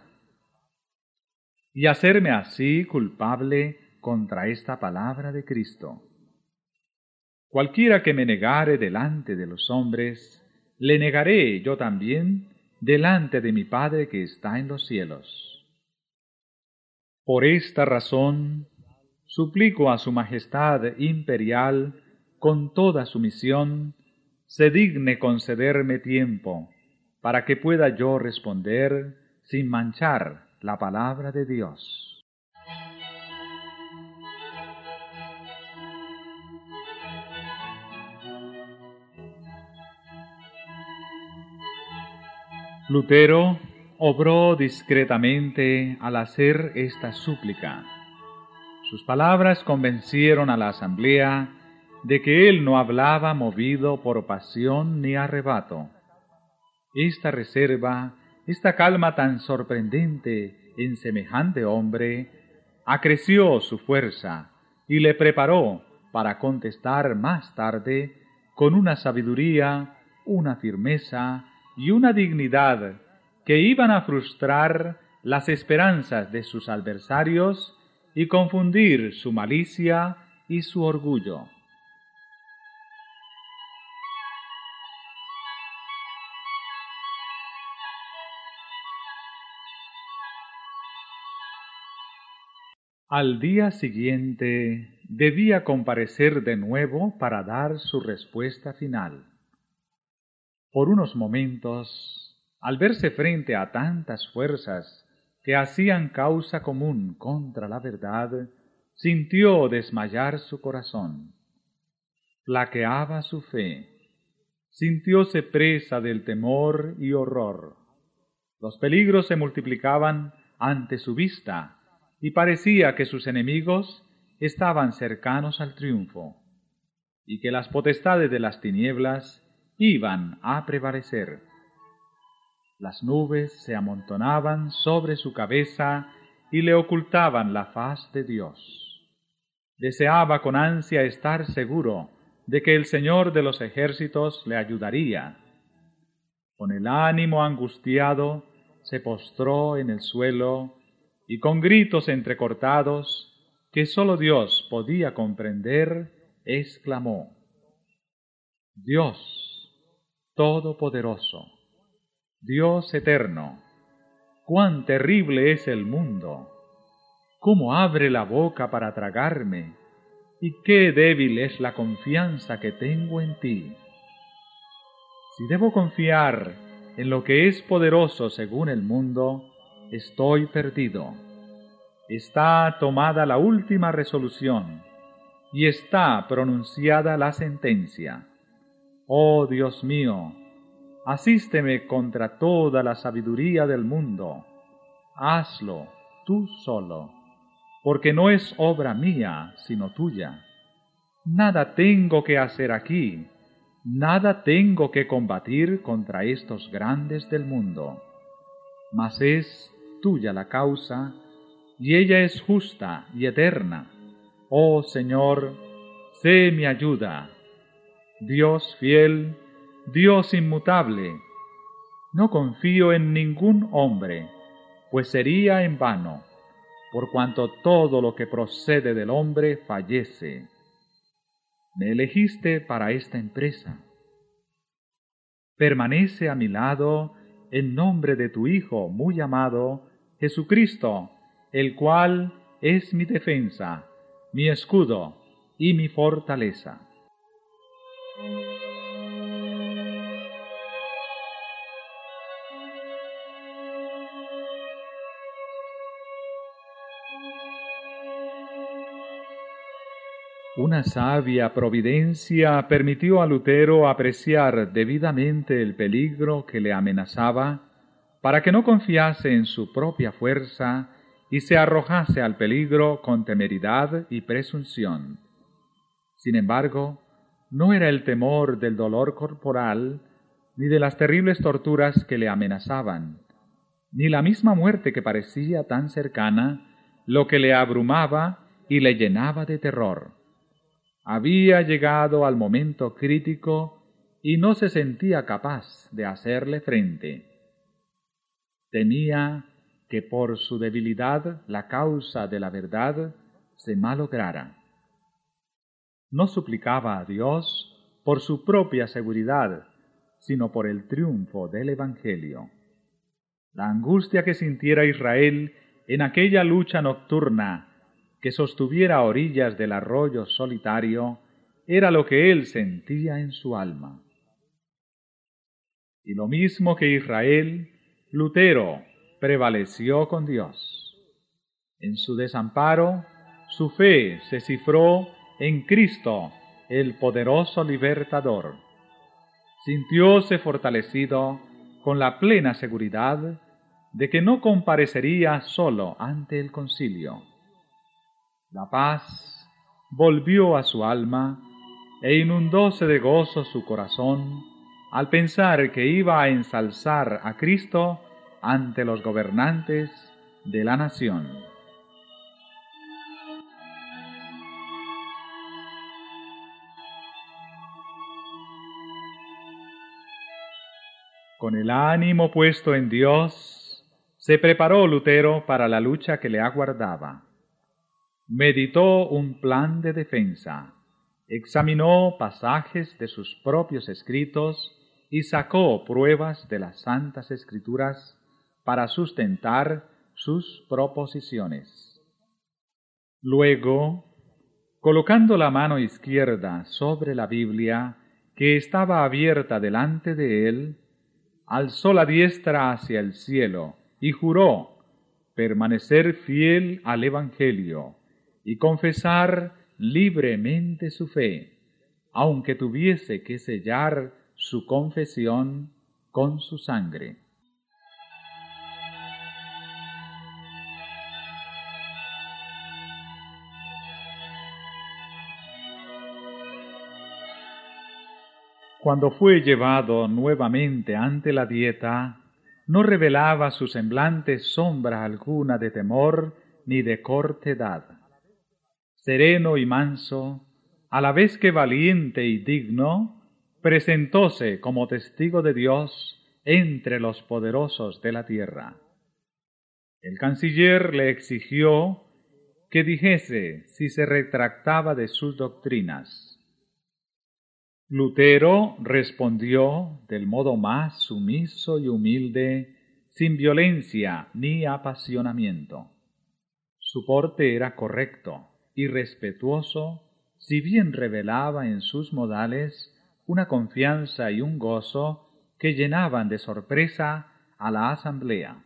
y hacerme así culpable contra esta palabra de Cristo? Cualquiera que me negare delante de los hombres, le negaré yo también delante de mi Padre que está en los cielos. Por esta razón, suplico a su Majestad Imperial, con toda sumisión, se digne concederme tiempo, para que pueda yo responder sin manchar la palabra de Dios». Lutero obró discretamente al hacer esta súplica. Sus palabras convencieron a la asamblea de que él no hablaba movido por pasión ni arrebato. Esta reserva, esta calma tan sorprendente en semejante hombre, acreció su fuerza y le preparó para contestar más tarde con una sabiduría, una firmeza y una dignidad que iban a frustrar las esperanzas de sus adversarios y confundir su malicia y su orgullo. Al día siguiente debía comparecer de nuevo para dar su respuesta final. Por unos momentos, al verse frente a tantas fuerzas que hacían causa común contra la verdad, sintió desmayar su corazón. Flaqueaba su fe. Sintióse presa del temor y horror. Los peligros se multiplicaban ante su vista, y parecía que sus enemigos estaban cercanos al triunfo, y que las potestades de las tinieblas iban a prevalecer. Las nubes se amontonaban sobre su cabeza y le ocultaban la faz de Dios. Deseaba con ansia estar seguro de que el Señor de los ejércitos le ayudaría. Con el ánimo angustiado, se postró en el suelo y con gritos entrecortados que sólo Dios podía comprender, exclamó: Dios Todopoderoso, Dios eterno, cuán terrible es el mundo, cómo abre la boca para tragarme, y qué débil es la confianza que tengo en ti. Si debo confiar en lo que es poderoso según el mundo, estoy perdido. Está tomada la última resolución y está pronunciada la sentencia. Oh Dios mío, asísteme contra toda la sabiduría del mundo. Hazlo tú solo, porque no es obra mía, sino tuya. Nada tengo que hacer aquí, nada tengo que combatir contra estos grandes del mundo. Mas es tuya la causa, y ella es justa y eterna. Oh Señor, sé mi ayuda. Dios fiel, Dios inmutable, no confío en ningún hombre, pues sería en vano, por cuanto todo lo que procede del hombre fallece. Me elegiste para esta empresa. Permanece a mi lado en nombre de tu Hijo muy amado, Jesucristo, el cual es mi defensa, mi escudo y mi fortaleza. Una sabia providencia permitió a Lutero apreciar debidamente el peligro que le amenazaba, para que no confiase en su propia fuerza y se arrojase al peligro con temeridad y presunción. Sin embargo, no era el temor del dolor corporal, ni de las terribles torturas que le amenazaban, ni la misma muerte que parecía tan cercana, lo que le abrumaba y le llenaba de terror. Había llegado al momento crítico y no se sentía capaz de hacerle frente. Temía que por su debilidad la causa de la verdad se malograra. No suplicaba a Dios por su propia seguridad, sino por el triunfo del Evangelio. La angustia que sintiera Israel en aquella lucha nocturna que sostuviera a orillas del arroyo solitario era lo que él sentía en su alma. Y lo mismo que Israel, Lutero prevaleció con Dios. En su desamparo, su fe se cifró en Cristo, el poderoso libertador. Sintióse fortalecido con la plena seguridad de que no comparecería solo ante el concilio. La paz volvió a su alma e inundóse de gozo su corazón al pensar que iba a ensalzar a Cristo ante los gobernantes de la nación. Con el ánimo puesto en Dios, se preparó Lutero para la lucha que le aguardaba. Meditó un plan de defensa, examinó pasajes de sus propios escritos y sacó pruebas de las Santas Escrituras para sustentar sus proposiciones. Luego, colocando la mano izquierda sobre la Biblia, que estaba abierta delante de él, alzó la diestra hacia el cielo y juró permanecer fiel al Evangelio y confesar libremente su fe, aunque tuviese que sellar su confesión con su sangre. Cuando fue llevado nuevamente ante la dieta, no revelaba su semblante sombra alguna de temor ni de cortedad. Sereno y manso, a la vez que valiente y digno, presentóse como testigo de Dios entre los poderosos de la tierra. El canciller le exigió que dijese si se retractaba de sus doctrinas. Lutero respondió del modo más sumiso y humilde, sin violencia ni apasionamiento. Su porte era correcto y respetuoso, si bien revelaba en sus modales una confianza y un gozo que llenaban de sorpresa a la asamblea.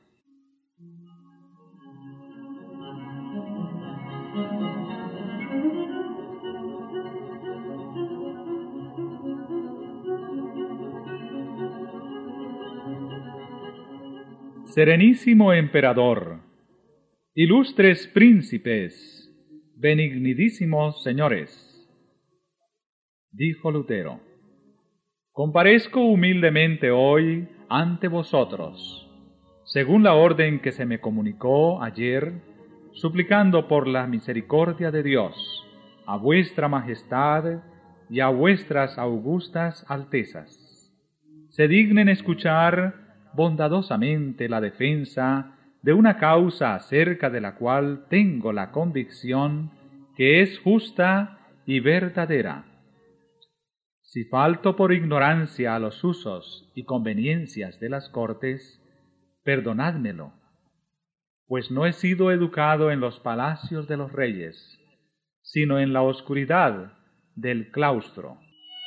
Serenísimo emperador, ilustres príncipes, benignidísimos señores, dijo Lutero, comparezco humildemente hoy ante vosotros, según la orden que se me comunicó ayer, suplicando por la misericordia de Dios a vuestra majestad y a vuestras augustas altezas, se dignen escuchar bondadosamente la defensa de una causa acerca de la cual tengo la convicción que es justa y verdadera. Si falto por ignorancia a los usos y conveniencias de las cortes, perdonádmelo, pues no he sido educado en los palacios de los reyes, sino en la oscuridad del claustro.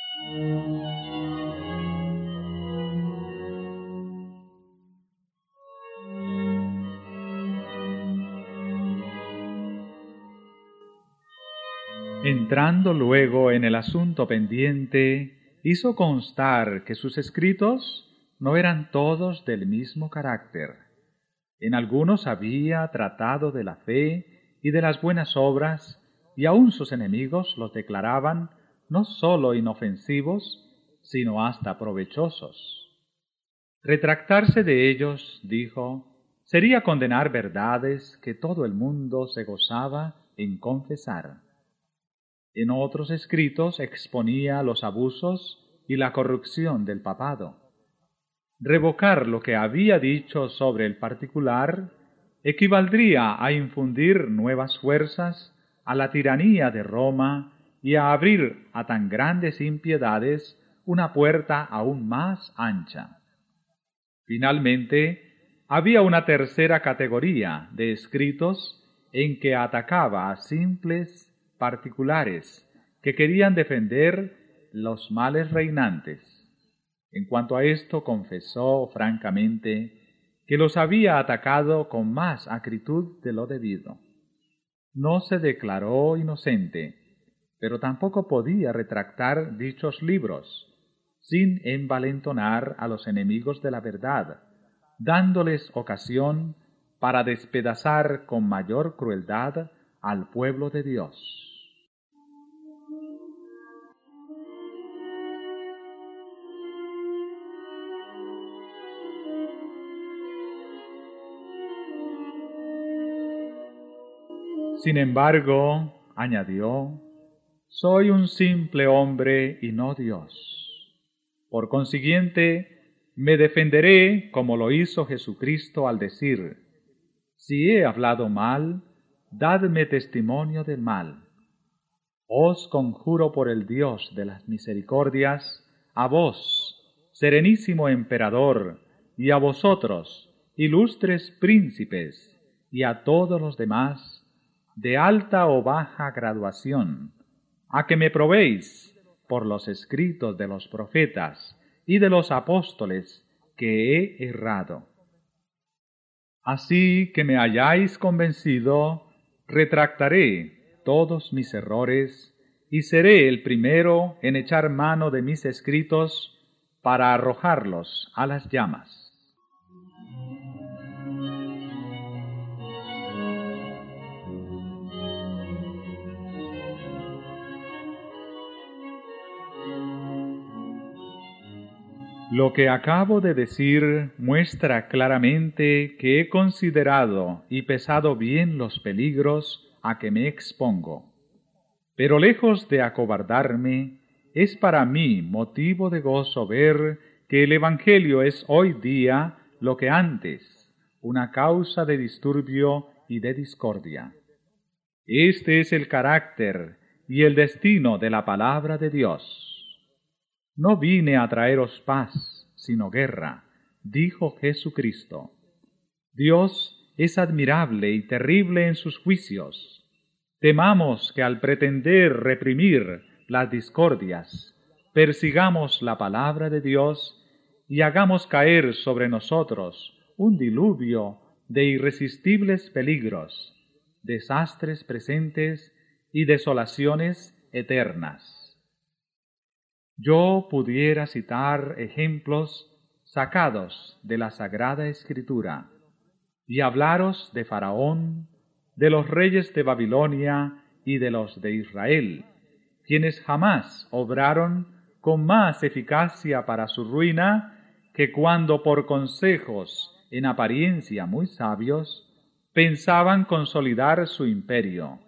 Entrando luego en el asunto pendiente, hizo constar que sus escritos no eran todos del mismo carácter. En algunos había tratado de la fe y de las buenas obras, y aun sus enemigos los declaraban no sólo inofensivos, sino hasta provechosos. Retractarse de ellos, dijo, sería condenar verdades que todo el mundo se gozaba en confesar. En otros escritos exponía los abusos y la corrupción del papado. Revocar lo que había dicho sobre el particular equivaldría a infundir nuevas fuerzas a la tiranía de Roma y a abrir a tan grandes impiedades una puerta aún más ancha. Finalmente, había una tercera categoría de escritos en que atacaba a simples particulares que querían defender los males reinantes. En cuanto a esto, confesó francamente que los había atacado con más acritud de lo debido. No se declaró inocente, pero tampoco podía retractar dichos libros, sin envalentonar a los enemigos de la verdad, dándoles ocasión para despedazar con mayor crueldad al pueblo de Dios. Sin embargo, añadió, soy un simple hombre y no Dios. Por consiguiente, me defenderé como lo hizo Jesucristo al decir, si he hablado mal, dadme testimonio del mal. Os conjuro por el Dios de las misericordias, a vos, serenísimo emperador, y a vosotros, ilustres príncipes, y a todos los demás, de alta o baja graduación, a que me probéis por los escritos de los profetas y de los apóstoles que he errado. Así que me hayáis convencido, retractaré todos mis errores y seré el primero en echar mano de mis escritos para arrojarlos a las llamas. Lo que acabo de decir muestra claramente que he considerado y pesado bien los peligros a que me expongo. Pero lejos de acobardarme, es para mí motivo de gozo ver que el Evangelio es hoy día lo que antes, una causa de disturbio y de discordia. Este es el carácter y el destino de la palabra de Dios. No vine a traeros paz, sino guerra, dijo Jesucristo. Dios es admirable y terrible en sus juicios. Temamos que al pretender reprimir las discordias, persigamos la palabra de Dios y hagamos caer sobre nosotros un diluvio de irresistibles peligros, desastres presentes y desolaciones eternas. Yo pudiera citar ejemplos sacados de la Sagrada Escritura y hablaros de Faraón, de los reyes de Babilonia y de los de Israel, quienes jamás obraron con más eficacia para su ruina que cuando por consejos en apariencia muy sabios pensaban consolidar su imperio.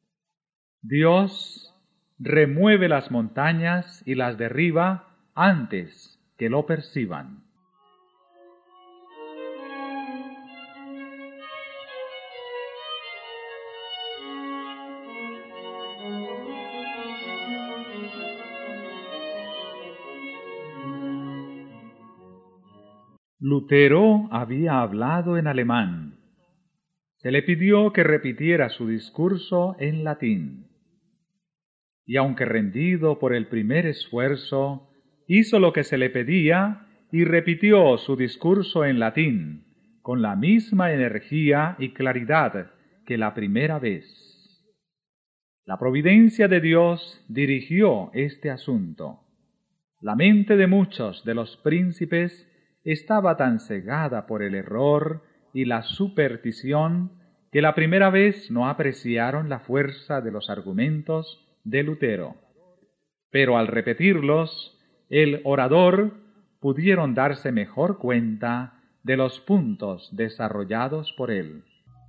Dios remueve las montañas y las derriba antes que lo perciban. Lutero había hablado en alemán. Se le pidió que repitiera su discurso en latín. Y aunque rendido por el primer esfuerzo, hizo lo que se le pedía y repitió su discurso en latín, con la misma energía y claridad que la primera vez. La providencia de Dios dirigió este asunto. La mente de muchos de los príncipes estaba tan cegada por el error y la superstición que la primera vez no apreciaron la fuerza de los argumentos de Lutero. Pero al repetirlos, el orador pudieron darse mejor cuenta de los puntos desarrollados por él.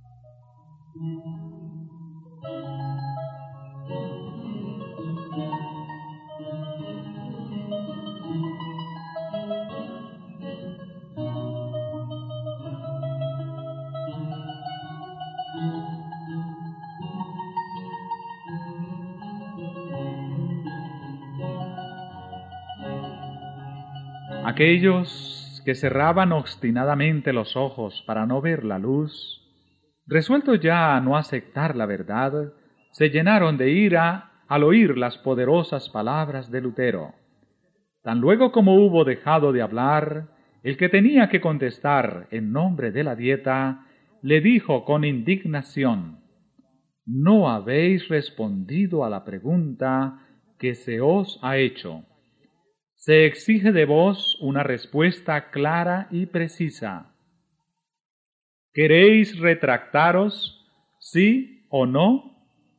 Aquellos que cerraban obstinadamente los ojos para no ver la luz, resueltos ya a no aceptar la verdad, se llenaron de ira al oír las poderosas palabras de Lutero. Tan luego como hubo dejado de hablar, el que tenía que contestar en nombre de la Dieta, le dijo con indignación: «No habéis respondido a la pregunta que se os ha hecho. Se exige de vos una respuesta clara y precisa. ¿Queréis retractaros, sí o no?»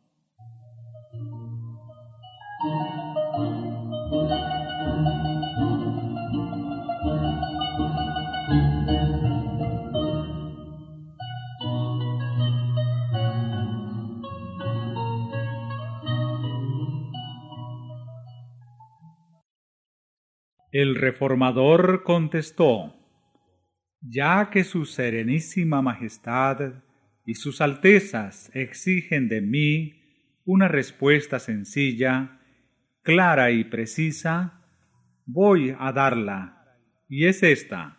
El reformador contestó: «Ya que su Serenísima Majestad y sus Altezas exigen de mí una respuesta sencilla, clara y precisa, voy a darla, y es esta.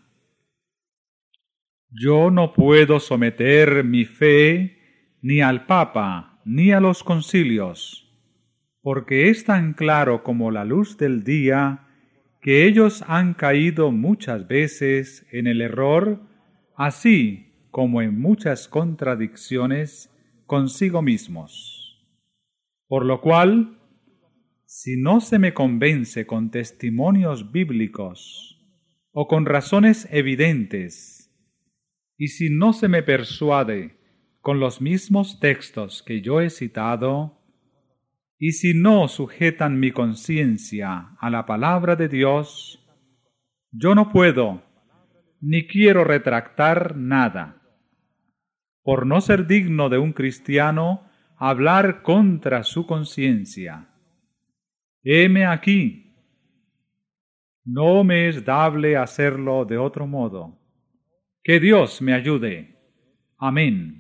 Yo no puedo someter mi fe ni al Papa ni a los concilios, porque es tan claro como la luz del día que ellos han caído muchas veces en el error, así como en muchas contradicciones consigo mismos. Por lo cual, si no se me convence con testimonios bíblicos o con razones evidentes, y si no se me persuade con los mismos textos que yo he citado, y si no sujetan mi conciencia a la palabra de Dios, Yo no puedo, ni quiero retractar nada, por no ser digno de un cristiano hablar contra su conciencia. Heme aquí. No me es dable hacerlo de otro modo. Que Dios me ayude. Amén.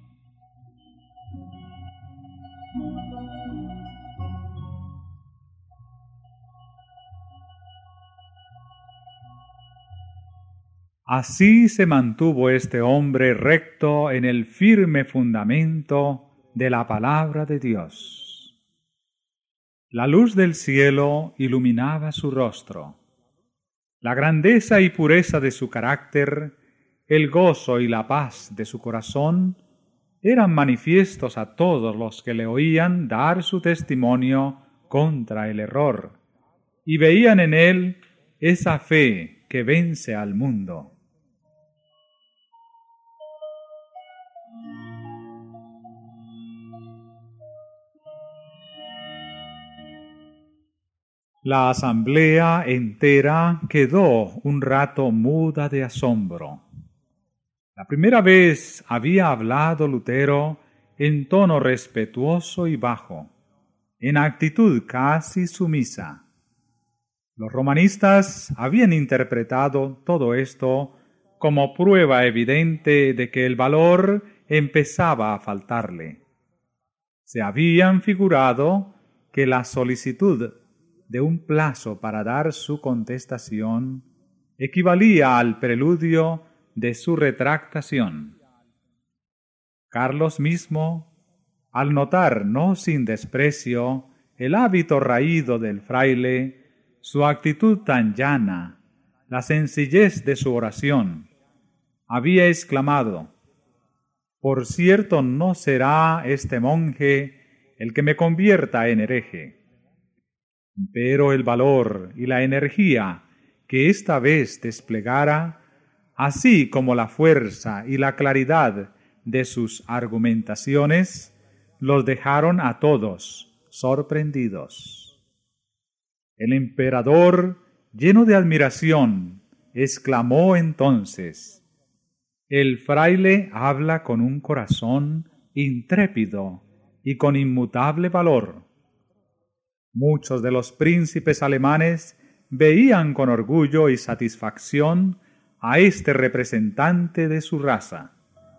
Así se mantuvo este hombre recto en el firme fundamento de la palabra de Dios. La luz del cielo iluminaba su rostro. La grandeza y pureza de su carácter, el gozo y la paz de su corazón, eran manifiestos a todos los que le oían dar su testimonio contra el error, y veían en él esa fe que vence al mundo. La asamblea entera quedó un rato muda de asombro. La primera vez había hablado Lutero en tono respetuoso y bajo, en actitud casi sumisa. Los romanistas habían interpretado todo esto como prueba evidente de que el valor empezaba a faltarle. Se habían figurado que la solicitud de un plazo para dar su contestación equivalía al preludio de su retractación. Carlos mismo, al notar no sin desprecio el hábito raído del fraile, su actitud tan llana, la sencillez de su oración, había exclamado: «Por cierto no será este monje el que me convierta en hereje». Pero el valor y la energía que esta vez desplegara, así como la fuerza y la claridad de sus argumentaciones, los dejaron a todos sorprendidos. El emperador, lleno de admiración, exclamó entonces: «El fraile habla con un corazón intrépido y con inmutable valor». Muchos de los príncipes alemanes veían con orgullo y satisfacción a este representante de su raza.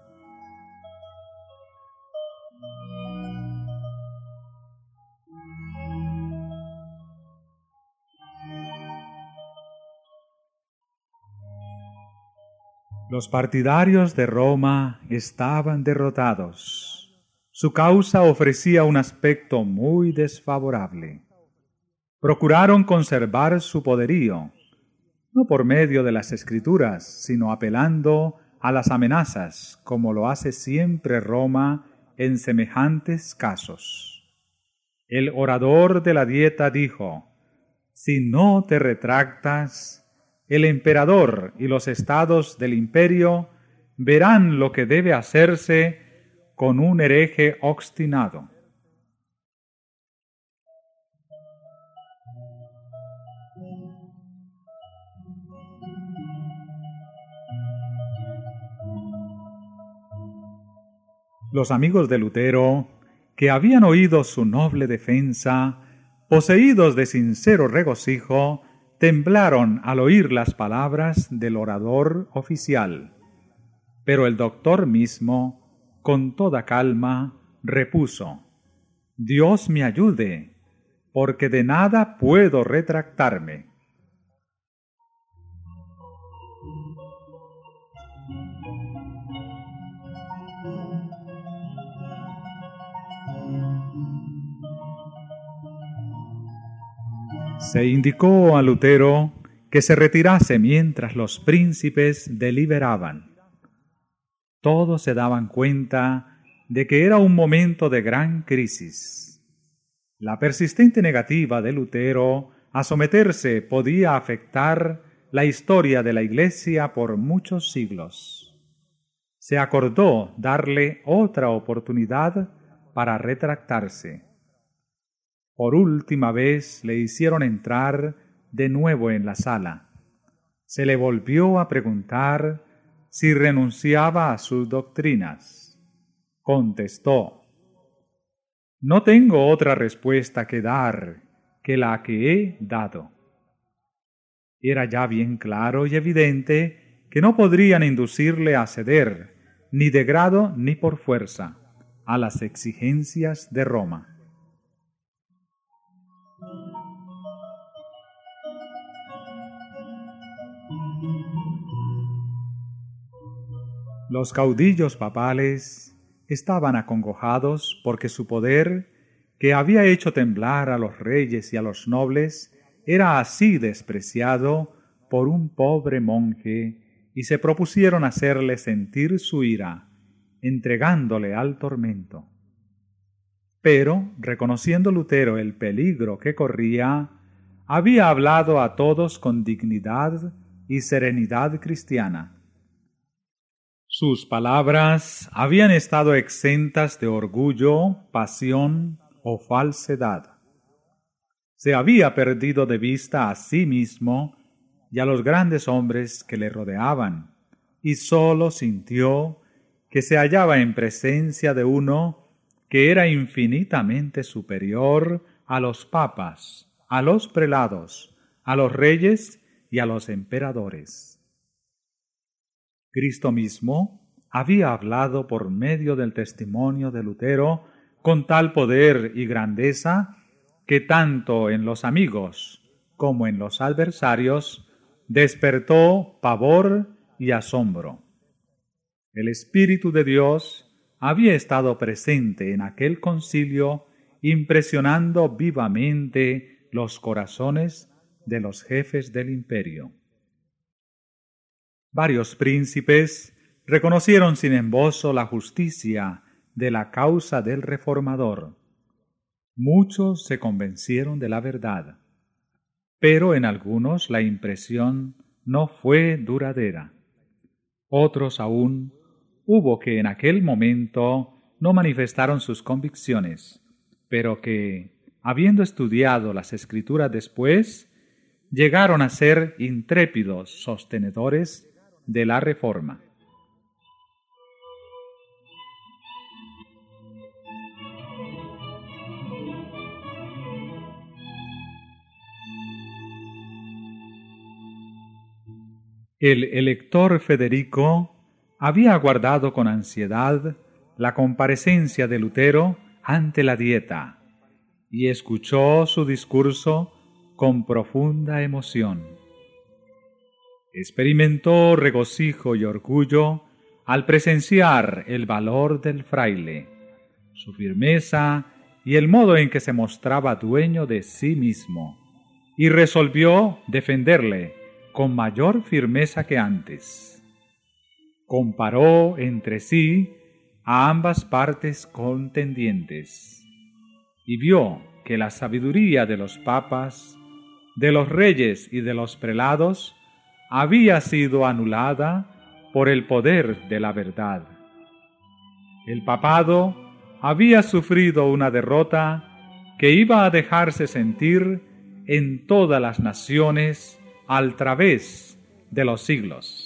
Los partidarios de Roma estaban derrotados. Su causa ofrecía un aspecto muy desfavorable. Procuraron conservar su poderío, no por medio de las Escrituras, sino apelando a las amenazas, como lo hace siempre Roma en semejantes casos. El orador de la Dieta dijo: «Si no te retractas, el emperador y los estados del imperio verán lo que debe hacerse con un hereje obstinado». Los amigos de Lutero, que habían oído su noble defensa, poseídos de sincero regocijo, temblaron al oír las palabras del orador oficial. Pero el doctor mismo, con toda calma, repuso: «Dios me ayude, porque de nada puedo retractarme». Se indicó a Lutero que se retirase mientras los príncipes deliberaban. Todos se daban cuenta de que era un momento de gran crisis. La persistente negativa de Lutero a someterse podía afectar la historia de la Iglesia por muchos siglos. Se acordó darle otra oportunidad para retractarse. Por última vez le hicieron entrar de nuevo en la sala. se le volvió a preguntar si renunciaba a sus doctrinas. Contestó: «No tengo otra respuesta que dar que la que he dado». Era ya bien claro y evidente que no podrían inducirle a ceder, ni de grado ni por fuerza, a las exigencias de Roma. Los caudillos papales estaban acongojados porque su poder, que había hecho temblar a los reyes y a los nobles, era así despreciado por un pobre monje, y se propusieron hacerle sentir su ira, entregándole al tormento. Pero, reconociendo Lutero el peligro que corría, había hablado a todos con dignidad y serenidad cristiana. Sus palabras habían estado exentas de orgullo, pasión o falsedad. Se había perdido de vista a sí mismo y a los grandes hombres que le rodeaban, y sólo sintió que se hallaba en presencia de uno que era infinitamente superior a los papas, a los prelados, a los reyes y a los emperadores. Cristo mismo había hablado por medio del testimonio de Lutero con tal poder y grandeza que tanto en los amigos como en los adversarios despertó pavor y asombro. El Espíritu de Dios había estado presente en aquel concilio, impresionando vivamente los corazones de los jefes del imperio. Varios príncipes reconocieron sin embozo la justicia de la causa del reformador. Muchos se convencieron de la verdad, pero en algunos la impresión no fue duradera. Otros aún hubo que en aquel momento no manifestaron sus convicciones, pero que, habiendo estudiado las Escrituras después, llegaron a ser intrépidos sostenedores de la Reforma. El elector Federico había aguardado con ansiedad la comparecencia de Lutero ante la Dieta y escuchó su discurso con profunda emoción. Experimentó regocijo y orgullo al presenciar el valor del fraile, su firmeza y el modo en que se mostraba dueño de sí mismo, y resolvió defenderle con mayor firmeza que antes. Comparó entre sí a ambas partes contendientes y vio que la sabiduría de los papas, de los reyes y de los prelados había sido anulada por el poder de la verdad. El papado había sufrido una derrota que iba a dejarse sentir en todas las naciones al través de los siglos.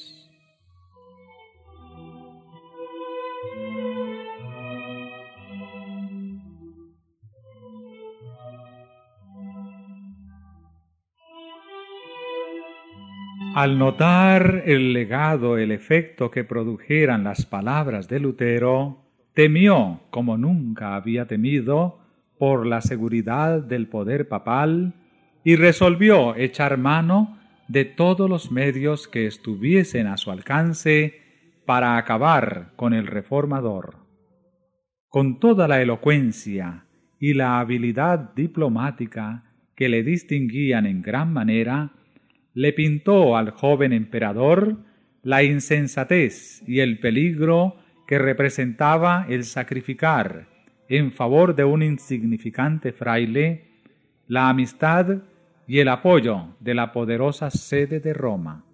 Al notar el legado, el efecto que produjeran las palabras de Lutero, temió como nunca había temido por la seguridad del poder papal y resolvió echar mano de todos los medios que estuviesen a su alcance para acabar con el reformador. Con toda la elocuencia y la habilidad diplomática que le distinguían en gran manera, le pintó al joven emperador la insensatez y el peligro que representaba el sacrificar en favor de un insignificante fraile la amistad y el apoyo de la poderosa sede de Roma.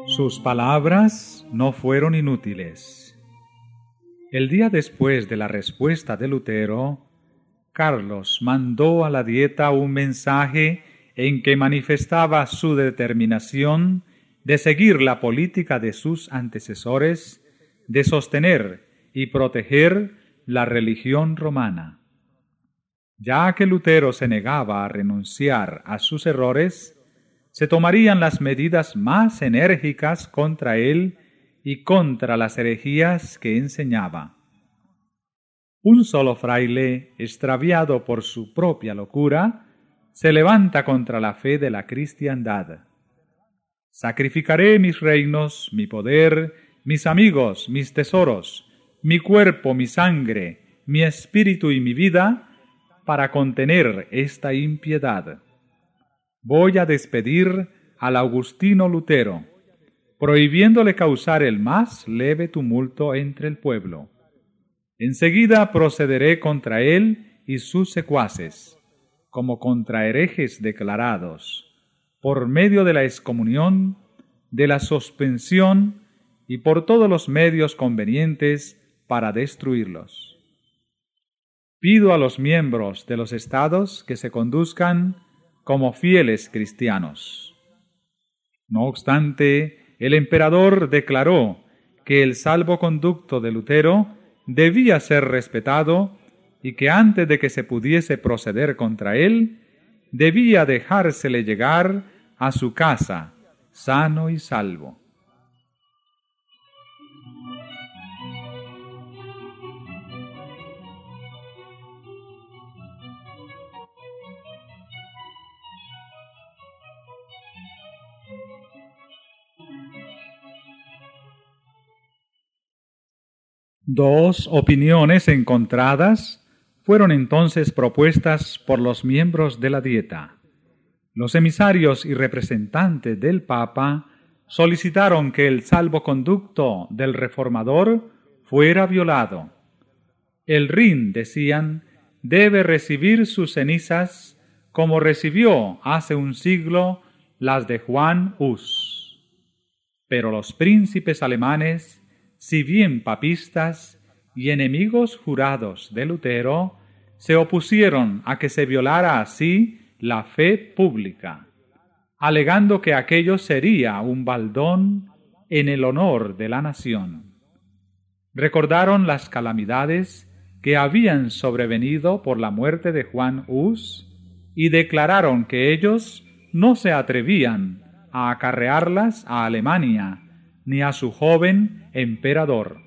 Sus palabras no fueron inútiles. El día después de la respuesta de Lutero, Carlos mandó a la Dieta un mensaje en que manifestaba su determinación de seguir la política de sus antecesores, de sostener y proteger la religión romana. Ya que Lutero se negaba a renunciar a sus errores, se tomarían las medidas más enérgicas contra él y contra las herejías que enseñaba. Un solo fraile, extraviado por su propia locura, se levanta contra la fe de la cristiandad. Sacrificaré mis reinos, mi poder, mis amigos, mis tesoros, mi cuerpo, mi sangre, mi espíritu y mi vida para contener esta impiedad. Voy a despedir al Augustino Lutero, prohibiéndole causar el más leve tumulto entre el pueblo. Enseguida procederé contra él y sus secuaces, como contra herejes declarados, por medio de la excomunión, de la suspensión y por todos los medios convenientes para destruirlos. Pido a los miembros de los estados que se conduzcan como fieles cristianos. No obstante, el emperador declaró que el salvoconducto de Lutero debía ser respetado y que antes de que se pudiese proceder contra él, debía dejársele llegar a su casa, sano y salvo. Dos opiniones encontradas fueron entonces propuestas por los miembros de la Dieta. Los emisarios y representantes del Papa solicitaron que el salvoconducto del reformador fuera violado. El Rin, decían, debe recibir sus cenizas como recibió hace un siglo las de Juan Hus. Pero los príncipes alemanes, si bien papistas y enemigos jurados de Lutero, se opusieron a que se violara así la fe pública, alegando que aquello sería un baldón en el honor de la nación. Recordaron las calamidades que habían sobrevenido por la muerte de Juan Hus y declararon que ellos no se atrevían a acarrearlas a Alemania ni a su joven emperador.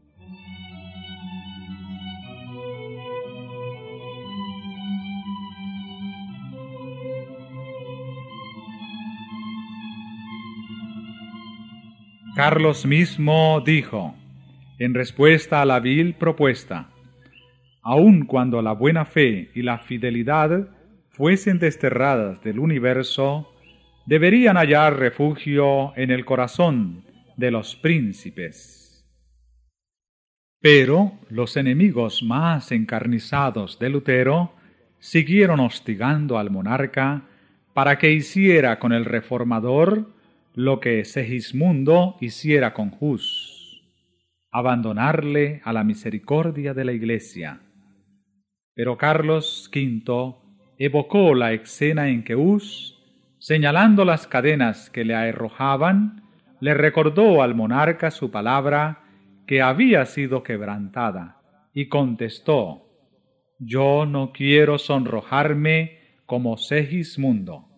Carlos mismo dijo, en respuesta a la vil propuesta: aun cuando la buena fe y la fidelidad fuesen desterradas del universo, deberían hallar refugio en el corazón de los príncipes. Pero los enemigos más encarnizados de Lutero siguieron hostigando al monarca para que hiciera con el reformador lo que Segismundo hiciera con Hus, abandonarle a la misericordia de la Iglesia. Pero Carlos V evocó la escena en que Hus, señalando las cadenas que le arrojaban, le recordó al monarca su palabra que había sido quebrantada, y contestó: yo no quiero sonrojarme como Segismundo.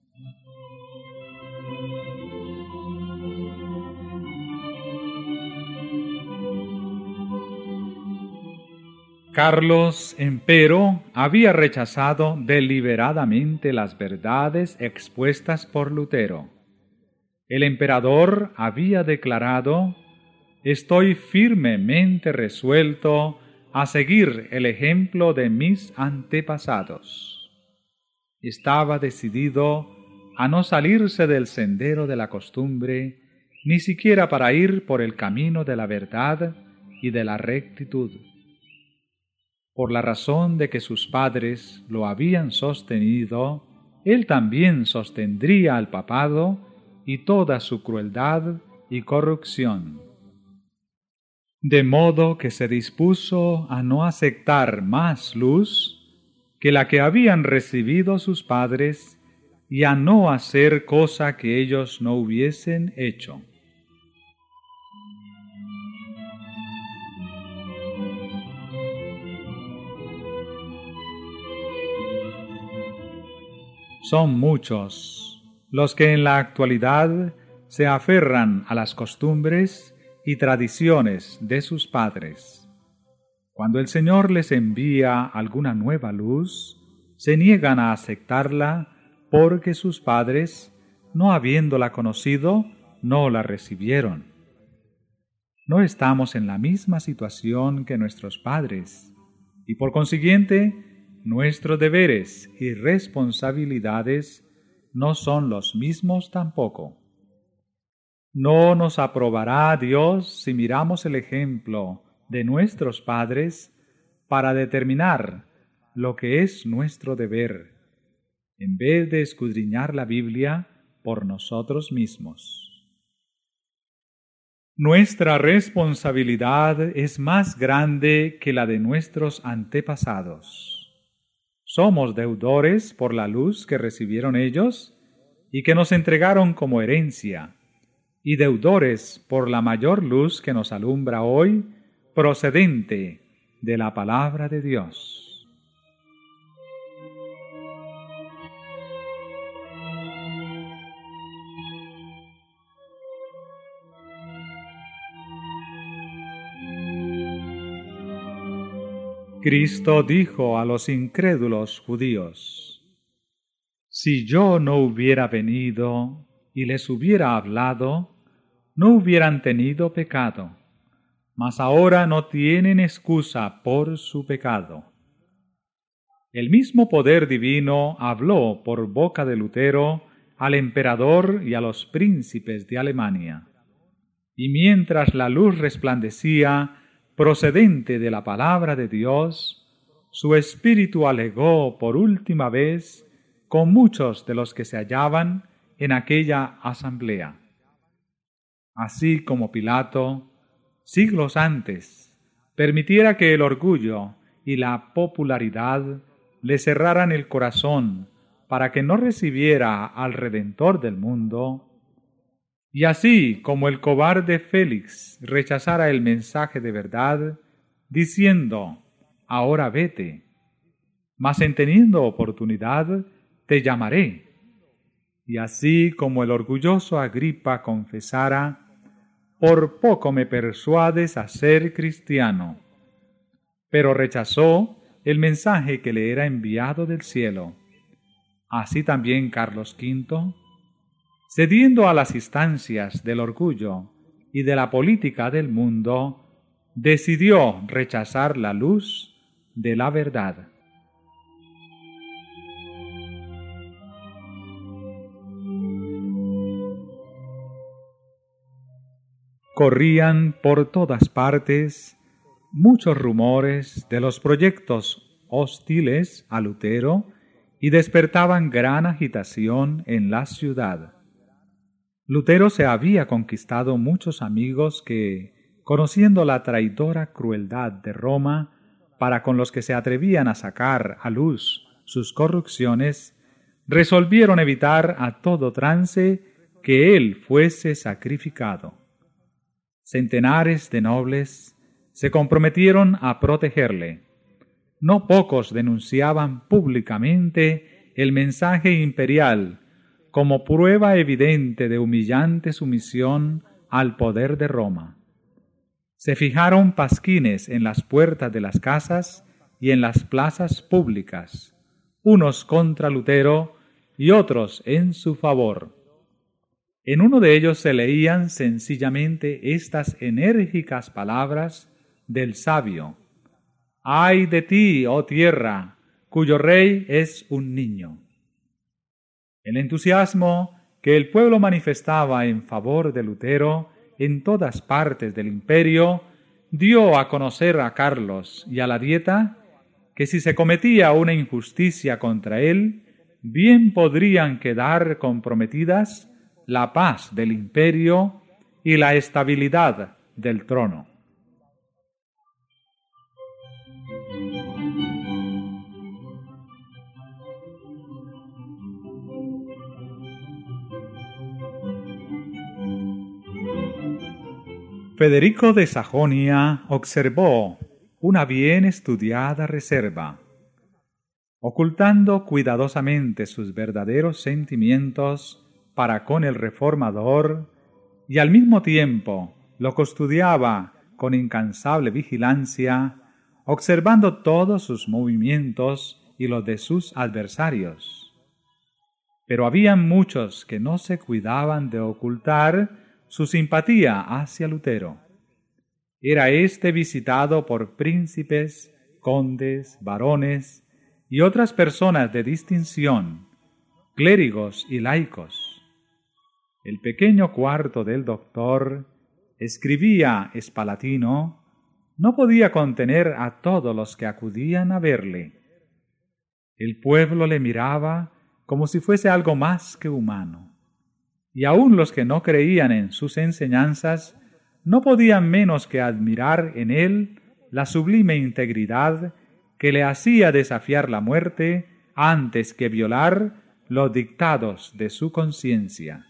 Carlos, empero, había rechazado deliberadamente las verdades expuestas por Lutero. El emperador había declarado: estoy firmemente resuelto a seguir el ejemplo de mis antepasados. Estaba decidido a no salirse del sendero de la costumbre, ni siquiera para ir por el camino de la verdad y de la rectitud. Por la razón de que sus padres lo habían sostenido, él también sostendría al papado y toda su crueldad y corrupción. De modo que se dispuso a no aceptar más luz que la que habían recibido sus padres y a no hacer cosa que ellos no hubiesen hecho. Son muchos los que en la actualidad se aferran a las costumbres y tradiciones de sus padres. Cuando el Señor les envía alguna nueva luz, se niegan a aceptarla porque sus padres, no habiéndola conocido, no la recibieron. No estamos en la misma situación que nuestros padres, y por consiguiente, nuestros deberes y responsabilidades no son los mismos tampoco. No nos aprobará Dios si miramos el ejemplo de nuestros padres para determinar lo que es nuestro deber, en vez de escudriñar la Biblia por nosotros mismos. Nuestra responsabilidad es más grande que la de nuestros antepasados. Somos deudores por la luz que recibieron ellos y que nos entregaron como herencia, y deudores por la mayor luz que nos alumbra hoy, procedente de la palabra de Dios. Cristo dijo a los incrédulos judíos: si yo no hubiera venido y les hubiera hablado, no hubieran tenido pecado, mas ahora no tienen excusa por su pecado. El mismo poder divino habló por boca de Lutero al emperador y a los príncipes de Alemania. Y mientras la luz resplandecía, procedente de la palabra de Dios, su espíritu alegó por última vez con muchos de los que se hallaban en aquella asamblea. Así como Pilato, siglos antes, permitiera que el orgullo y la popularidad le cerraran el corazón para que no recibiera al Redentor del mundo, y así como el cobarde Félix rechazara el mensaje de verdad, diciendo: ahora vete, mas en teniendo oportunidad te llamaré. Y así como el orgulloso Agripa confesara: por poco me persuades a ser cristiano, pero rechazó el mensaje que le era enviado del cielo. Así también Carlos V, cediendo a las instancias del orgullo y de la política del mundo, decidió rechazar la luz de la verdad. Corrían por todas partes muchos rumores de los proyectos hostiles a Lutero y despertaban gran agitación en la ciudad. Lutero se había conquistado muchos amigos que, conociendo la traidora crueldad de Roma para con los que se atrevían a sacar a luz sus corrupciones, resolvieron evitar a todo trance que él fuese sacrificado. Centenares de nobles se comprometieron a protegerle. No pocos denunciaban públicamente el mensaje imperial como prueba evidente de humillante sumisión al poder de Roma. Se fijaron pasquines en las puertas de las casas y en las plazas públicas, unos contra Lutero y otros en su favor. En uno de ellos se leían sencillamente estas enérgicas palabras del sabio: «¡Ay de ti, oh tierra, cuyo rey es un niño!». El entusiasmo que el pueblo manifestaba en favor de Lutero en todas partes del imperio dio a conocer a Carlos y a la Dieta que si se cometía una injusticia contra él, bien podrían quedar comprometidas la paz del imperio y la estabilidad del trono. Federico de Sajonia observó una bien estudiada reserva, ocultando cuidadosamente sus verdaderos sentimientos para con el reformador, y al mismo tiempo lo custodiaba con incansable vigilancia, observando todos sus movimientos y los de sus adversarios. Pero había muchos que no se cuidaban de ocultar su simpatía hacia Lutero. Era éste visitado por príncipes, condes, varones y otras personas de distinción, clérigos y laicos. El pequeño cuarto del doctor, escribía Spalatino, no podía contener a todos los que acudían a verle. El pueblo le miraba como si fuese algo más que humano, y aun los que no creían en sus enseñanzas no podían menos que admirar en él la sublime integridad que le hacía desafiar la muerte antes que violar los dictados de su conciencia.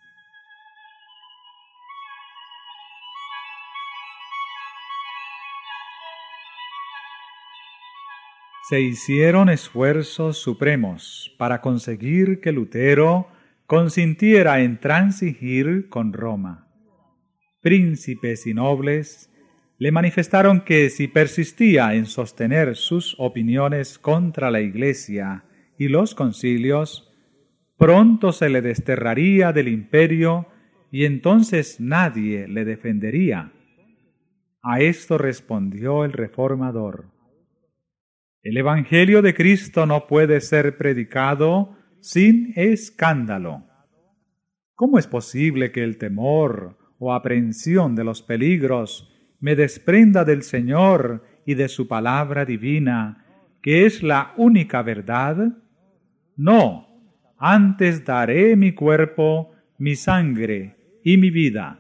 Se hicieron esfuerzos supremos para conseguir que Lutero consintiera en transigir con Roma. Príncipes y nobles le manifestaron que si persistía en sostener sus opiniones contra la Iglesia y los concilios, pronto se le desterraría del imperio y entonces nadie le defendería. A esto respondió el reformador: el Evangelio de Cristo no puede ser predicado sin escándalo. ¿Cómo es posible que el temor o aprehensión de los peligros me desprenda del Señor y de su palabra divina, que es la única verdad? No, antes daré mi cuerpo, mi sangre y mi vida.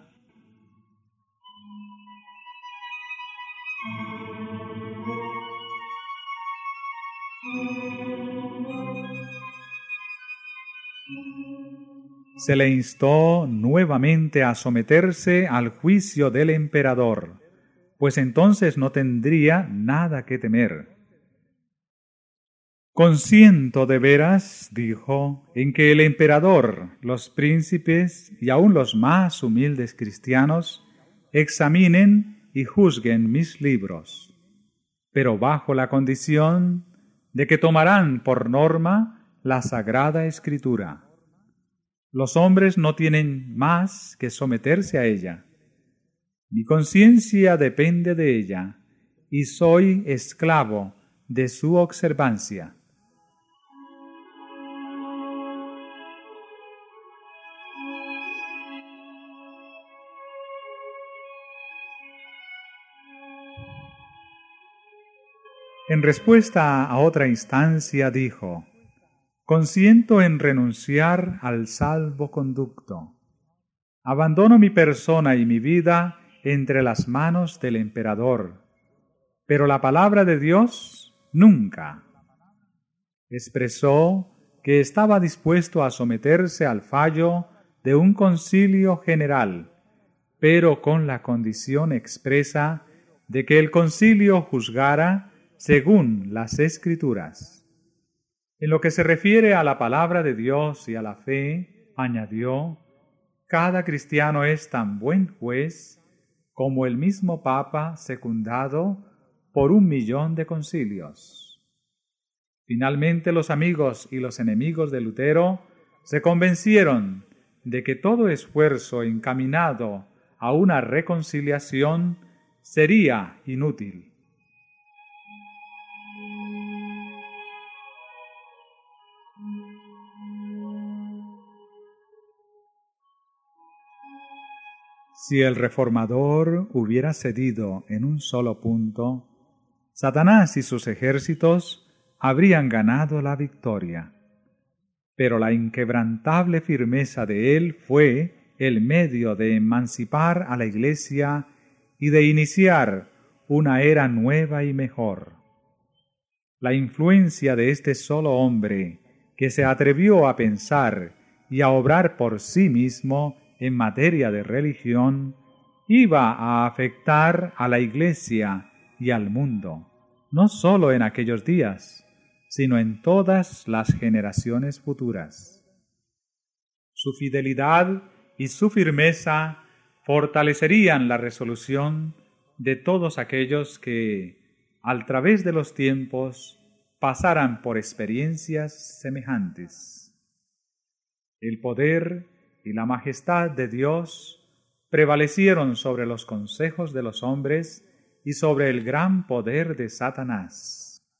Se le instó nuevamente a someterse al juicio del emperador, pues entonces no tendría nada que temer. Consiento de veras, dijo, en que el emperador, los príncipes y aun los más humildes cristianos examinen y juzguen mis libros, pero bajo la condición de que tomarán por norma la Sagrada Escritura. Los hombres no tienen más que someterse a ella. Mi conciencia depende de ella, y soy esclavo de su observancia. En respuesta a otra instancia dijo: consiento en renunciar al salvoconducto. Abandono mi persona y mi vida entre las manos del emperador, pero la palabra de Dios nunca. Expresó que estaba dispuesto a someterse al fallo de un concilio general, pero con la condición expresa de que el concilio juzgara según las Escrituras. En lo que se refiere a la palabra de Dios y a la fe, añadió, cada cristiano es tan buen juez como el mismo Papa secundado por 1.000.000 de concilios. Finalmente los amigos y los enemigos de Lutero se convencieron de que todo esfuerzo encaminado a una reconciliación sería inútil. Si el reformador hubiera cedido en un solo punto, Satanás y sus ejércitos habrían ganado la victoria. pero la inquebrantable firmeza de él fue el medio de emancipar a la Iglesia y de iniciar una era nueva y mejor. La influencia de este solo hombre, que se atrevió a pensar y a obrar por sí mismo en materia de religión, iba a afectar a la Iglesia y al mundo, no sólo en aquellos días, sino en todas las generaciones futuras. Su fidelidad y su firmeza fortalecerían la resolución de todos aquellos que, al través de los tiempos, pasaran por experiencias semejantes. El poder y la majestad de Dios prevalecieron sobre los consejos de los hombres y sobre el gran poder de Satanás.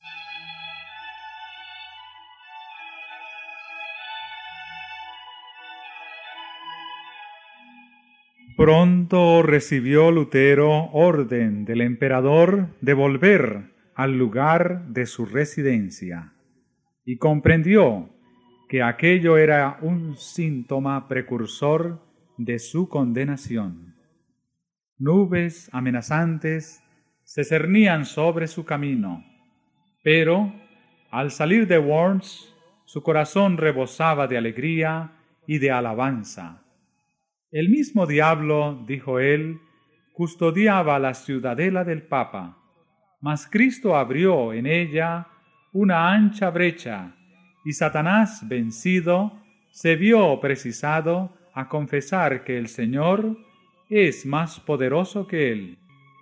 Pronto recibió Lutero orden del emperador de volver al lugar de su residencia y comprendió que aquello era un síntoma precursor de su condenación. Nubes amenazantes se cernían sobre su camino, pero al salir de Worms, su corazón rebosaba de alegría y de alabanza. El mismo diablo, dijo él, custodiaba la ciudadela del Papa, mas Cristo abrió en ella una ancha brecha, y Satanás, vencido, se vio precisado a confesar que el Señor es más poderoso que él.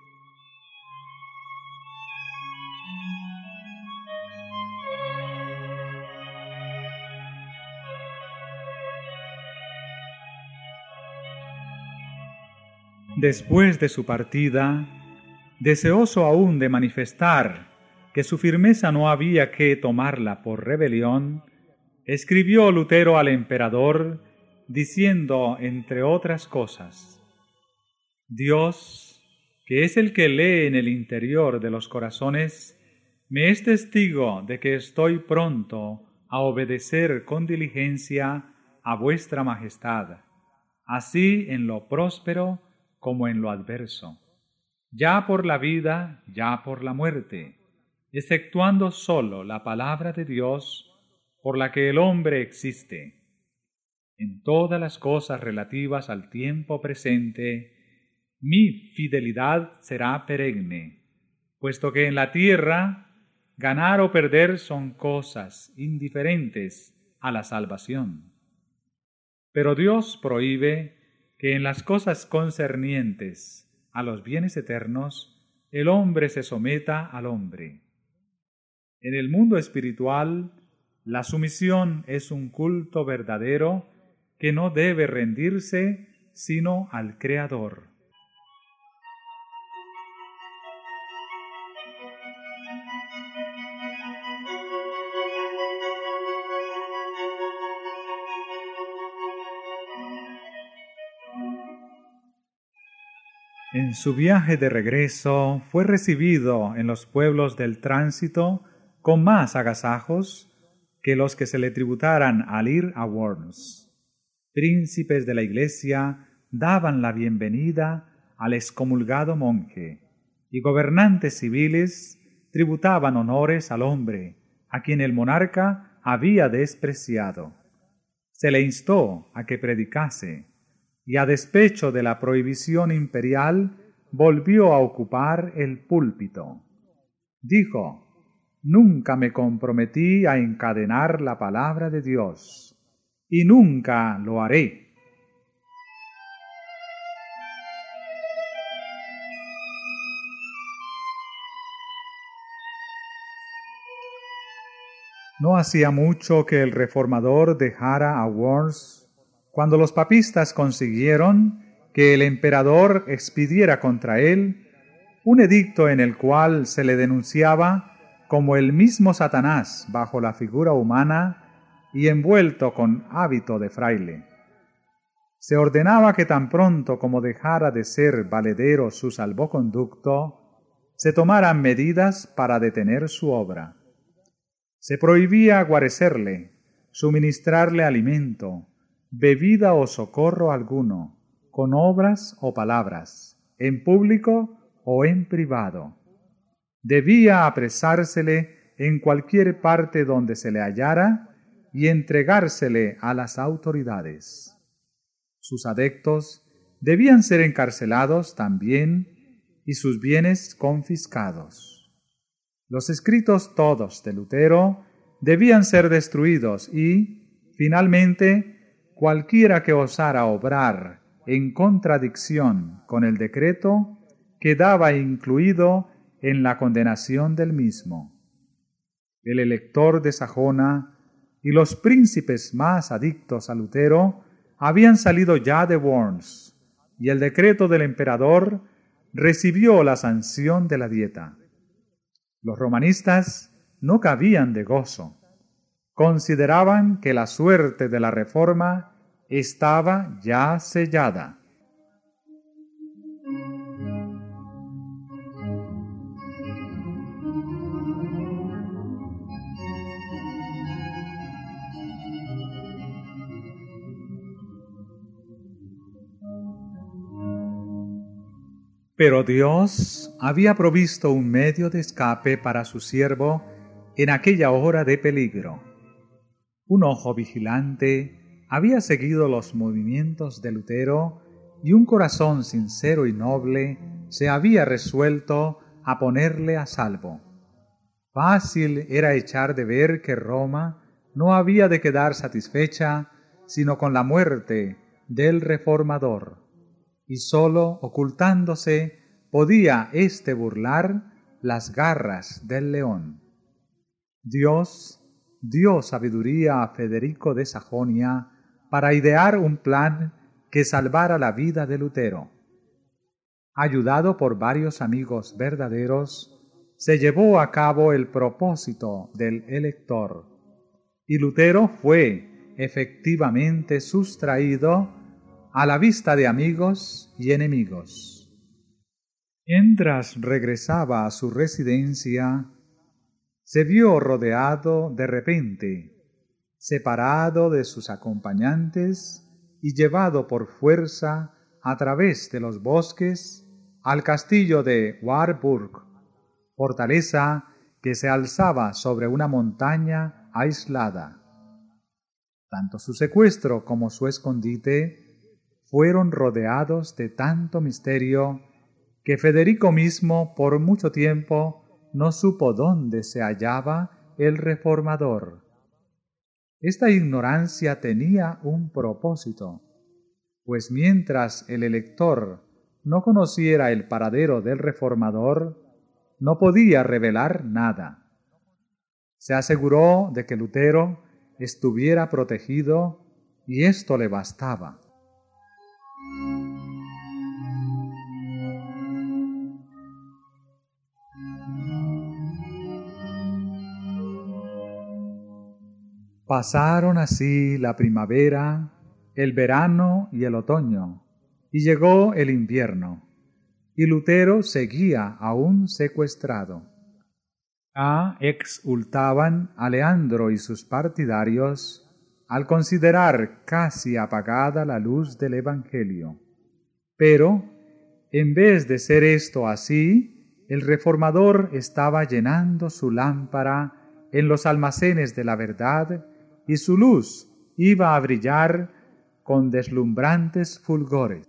Después de su partida, deseoso aún de manifestar que su firmeza no había que tomarla por rebelión, escribió Lutero al emperador diciendo, entre otras cosas: Dios, que es el que lee en el interior de los corazones, me es testigo de que estoy pronto a obedecer con diligencia a vuestra majestad, así en lo próspero como en lo adverso, ya por la vida, ya por la muerte, exceptuando sólo la palabra de Dios, por la que el hombre existe. En todas las cosas relativas al tiempo presente, mi fidelidad será perenne, puesto que en la tierra ganar o perder son cosas indiferentes a la salvación. Pero Dios prohíbe que en las cosas concernientes a los bienes eternos el hombre se someta al hombre. En el mundo espiritual, la sumisión es un culto verdadero que no debe rendirse sino al Creador. En su viaje de regreso fue recibido en los pueblos del tránsito con más agasajos que los que se le tributaran al ir a Worms. Príncipes de la Iglesia daban la bienvenida al excomulgado monje, y gobernantes civiles tributaban honores al hombre, a quien el monarca había despreciado. Se le instó a que predicase, y a despecho de la prohibición imperial, volvió a ocupar el púlpito. Dijo: «Nunca me comprometí a encadenar la palabra de Dios, y nunca lo haré». No hacía mucho que el reformador dejara a Worms, cuando los papistas consiguieron que el emperador expidiera contra él un edicto en el cual se le denunciaba como el mismo Satanás bajo la figura humana y envuelto con hábito de fraile. Se ordenaba que tan pronto como dejara de ser valedero su salvoconducto, se tomaran medidas para detener su obra. Se prohibía guarecerle, suministrarle alimento, bebida o socorro alguno, con obras o palabras, en público o en privado. Debía apresársele en cualquier parte donde se le hallara y entregársele a las autoridades. Sus adeptos debían ser encarcelados también y sus bienes confiscados. Los escritos todos de Lutero debían ser destruidos y, finalmente, cualquiera que osara obrar en contradicción con el decreto quedaba incluido en la condenación del mismo. El elector de Sajona y los príncipes más adictos a Lutero habían salido ya de Worms, y el decreto del emperador recibió la sanción de la Dieta. Los romanistas no cabían de gozo. Consideraban que la suerte de la Reforma estaba ya sellada. Pero Dios había provisto un medio de escape para su siervo en aquella hora de peligro. Un ojo vigilante había seguido los movimientos de Lutero y un corazón sincero y noble se había resuelto a ponerle a salvo. Fácil era echar de ver que Roma no había de quedar satisfecha sino con la muerte del Reformador, y sólo ocultándose podía éste burlar las garras del león. Dios dio sabiduría a Federico de Sajonia para idear un plan que salvara la vida de Lutero. Ayudado por varios amigos verdaderos, se llevó a cabo el propósito del elector, y Lutero fue efectivamente sustraído a la vista de amigos y enemigos. Mientras regresaba a su residencia, se vio rodeado de repente, separado de sus acompañantes y llevado por fuerza a través de los bosques al castillo de Warburg, fortaleza que se alzaba sobre una montaña aislada. Tanto su secuestro como su escondite fueron rodeados de tanto misterio que Federico mismo por mucho tiempo no supo dónde se hallaba el Reformador. Esta ignorancia tenía un propósito, pues mientras el elector no conociera el paradero del Reformador, no podía revelar nada. Se aseguró de que Lutero estuviera protegido y esto le bastaba. Pasaron así la primavera, el verano y el otoño, y llegó el invierno, y Lutero seguía aún secuestrado. Exultaban a Leandro y sus partidarios al considerar casi apagada la luz del Evangelio. Pero, en vez de ser esto así, el Reformador estaba llenando su lámpara en los almacenes de la verdad y su luz iba a brillar con deslumbrantes fulgores.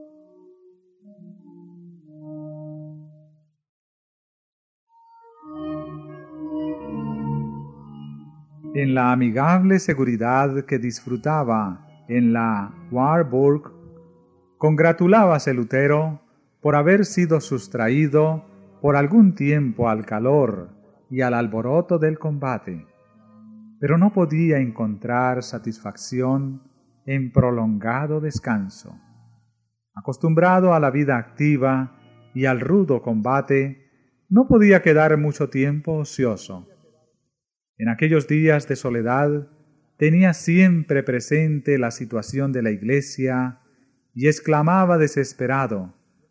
En la amigable seguridad que disfrutaba en la Warburg, congratulábase Lutero por haber sido sustraído por algún tiempo al calor y al alboroto del combate, pero no podía encontrar satisfacción en prolongado descanso. Acostumbrado a la vida activa y al rudo combate, no podía quedar mucho tiempo ocioso. En aquellos días de soledad tenía siempre presente la situación de la iglesia y exclamaba desesperado: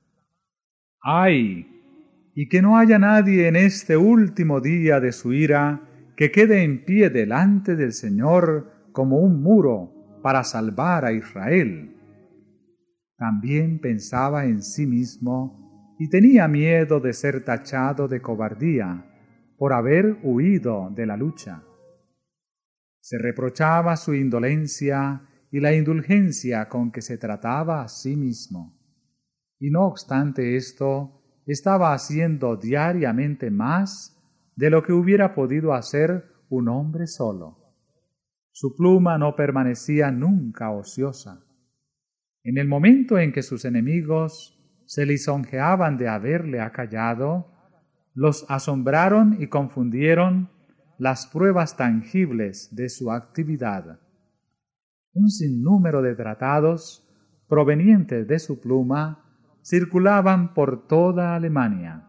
¡ay! Y que no haya nadie en este último día de su ira que quede en pie delante del Señor como un muro para salvar a Israel. También pensaba en sí mismo y tenía miedo de ser tachado de cobardía por haber huido de la lucha. Se reprochaba su indolencia y la indulgencia con que se trataba a sí mismo. Y no obstante esto, estaba haciendo diariamente más de lo que hubiera podido hacer un hombre solo. Su pluma no permanecía nunca ociosa. En el momento en que sus enemigos se lisonjeaban de haberle acallado, los asombraron y confundieron las pruebas tangibles de su actividad. Un sinnúmero de tratados provenientes de su pluma circulaban por toda Alemania.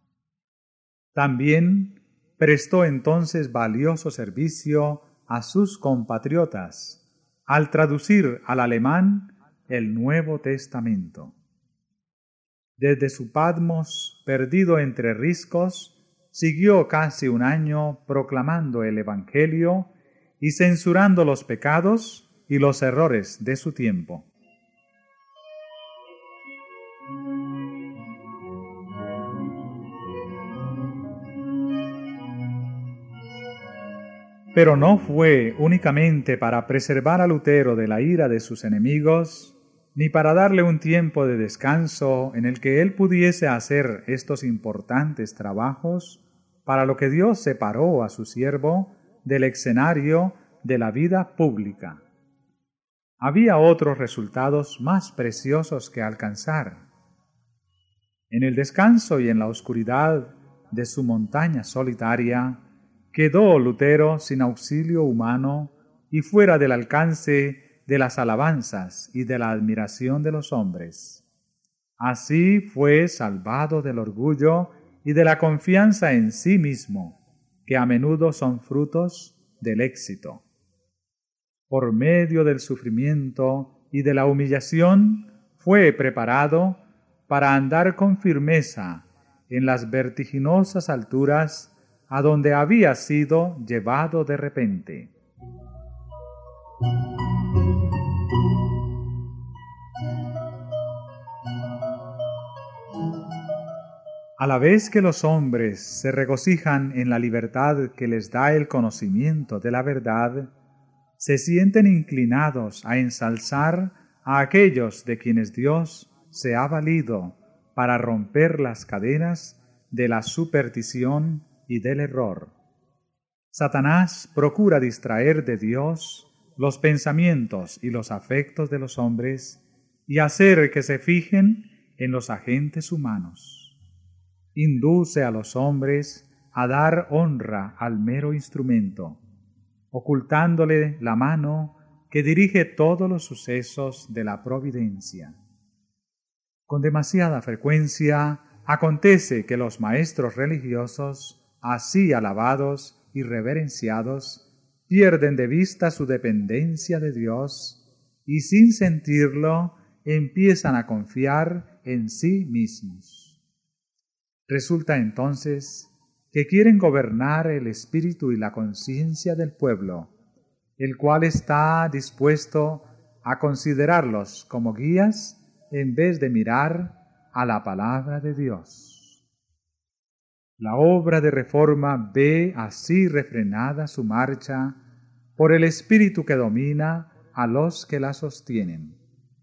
También prestó entonces valioso servicio a sus compatriotas al traducir al alemán el Nuevo Testamento. Desde su Patmos, perdido entre riscos, siguió casi un año proclamando el Evangelio y censurando los pecados y los errores de su tiempo. Pero no fue únicamente para preservar a Lutero de la ira de sus enemigos, ni para darle un tiempo de descanso en el que él pudiese hacer estos importantes trabajos, para lo que Dios separó a su siervo del escenario de la vida pública. Había otros resultados más preciosos que alcanzar. En el descanso y en la oscuridad de su montaña solitaria, quedó Lutero sin auxilio humano y fuera del alcance de las alabanzas y de la admiración de los hombres. Así fue salvado del orgullo y de la confianza en sí mismo, que a menudo son frutos del éxito. Por medio del sufrimiento y de la humillación, fue preparado para andar con firmeza en las vertiginosas alturas a donde había sido llevado de repente. A la vez que los hombres se regocijan en la libertad que les da el conocimiento de la verdad, se sienten inclinados a ensalzar a aquellos de quienes Dios se ha valido para romper las cadenas de la superstición y del error. Satanás procura distraer de Dios los pensamientos y los afectos de los hombres y hacer que se fijen en los agentes humanos. Induce a los hombres a dar honra al mero instrumento, ocultándole la mano que dirige todos los sucesos de la providencia. Con demasiada frecuencia acontece que los maestros religiosos, así alabados y reverenciados, pierden de vista su dependencia de Dios y sin sentirlo empiezan a confiar en sí mismos. Resulta entonces que quieren gobernar el espíritu y la conciencia del pueblo, el cual está dispuesto a considerarlos como guías en vez de mirar a la palabra de Dios. La obra de reforma ve así refrenada su marcha por el espíritu que domina a los que la sostienen.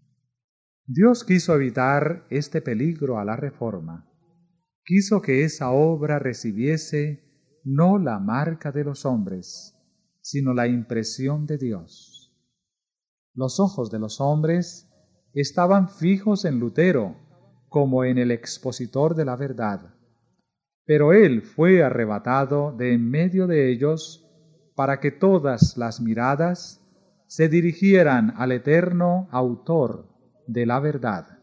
Dios quiso evitar este peligro a la reforma. Quiso que esa obra recibiese no la marca de los hombres, sino la impresión de Dios. Los ojos de los hombres estaban fijos en Lutero como en el expositor de la verdad, pero él fue arrebatado de en medio de ellos para que todas las miradas se dirigieran al eterno autor de la verdad.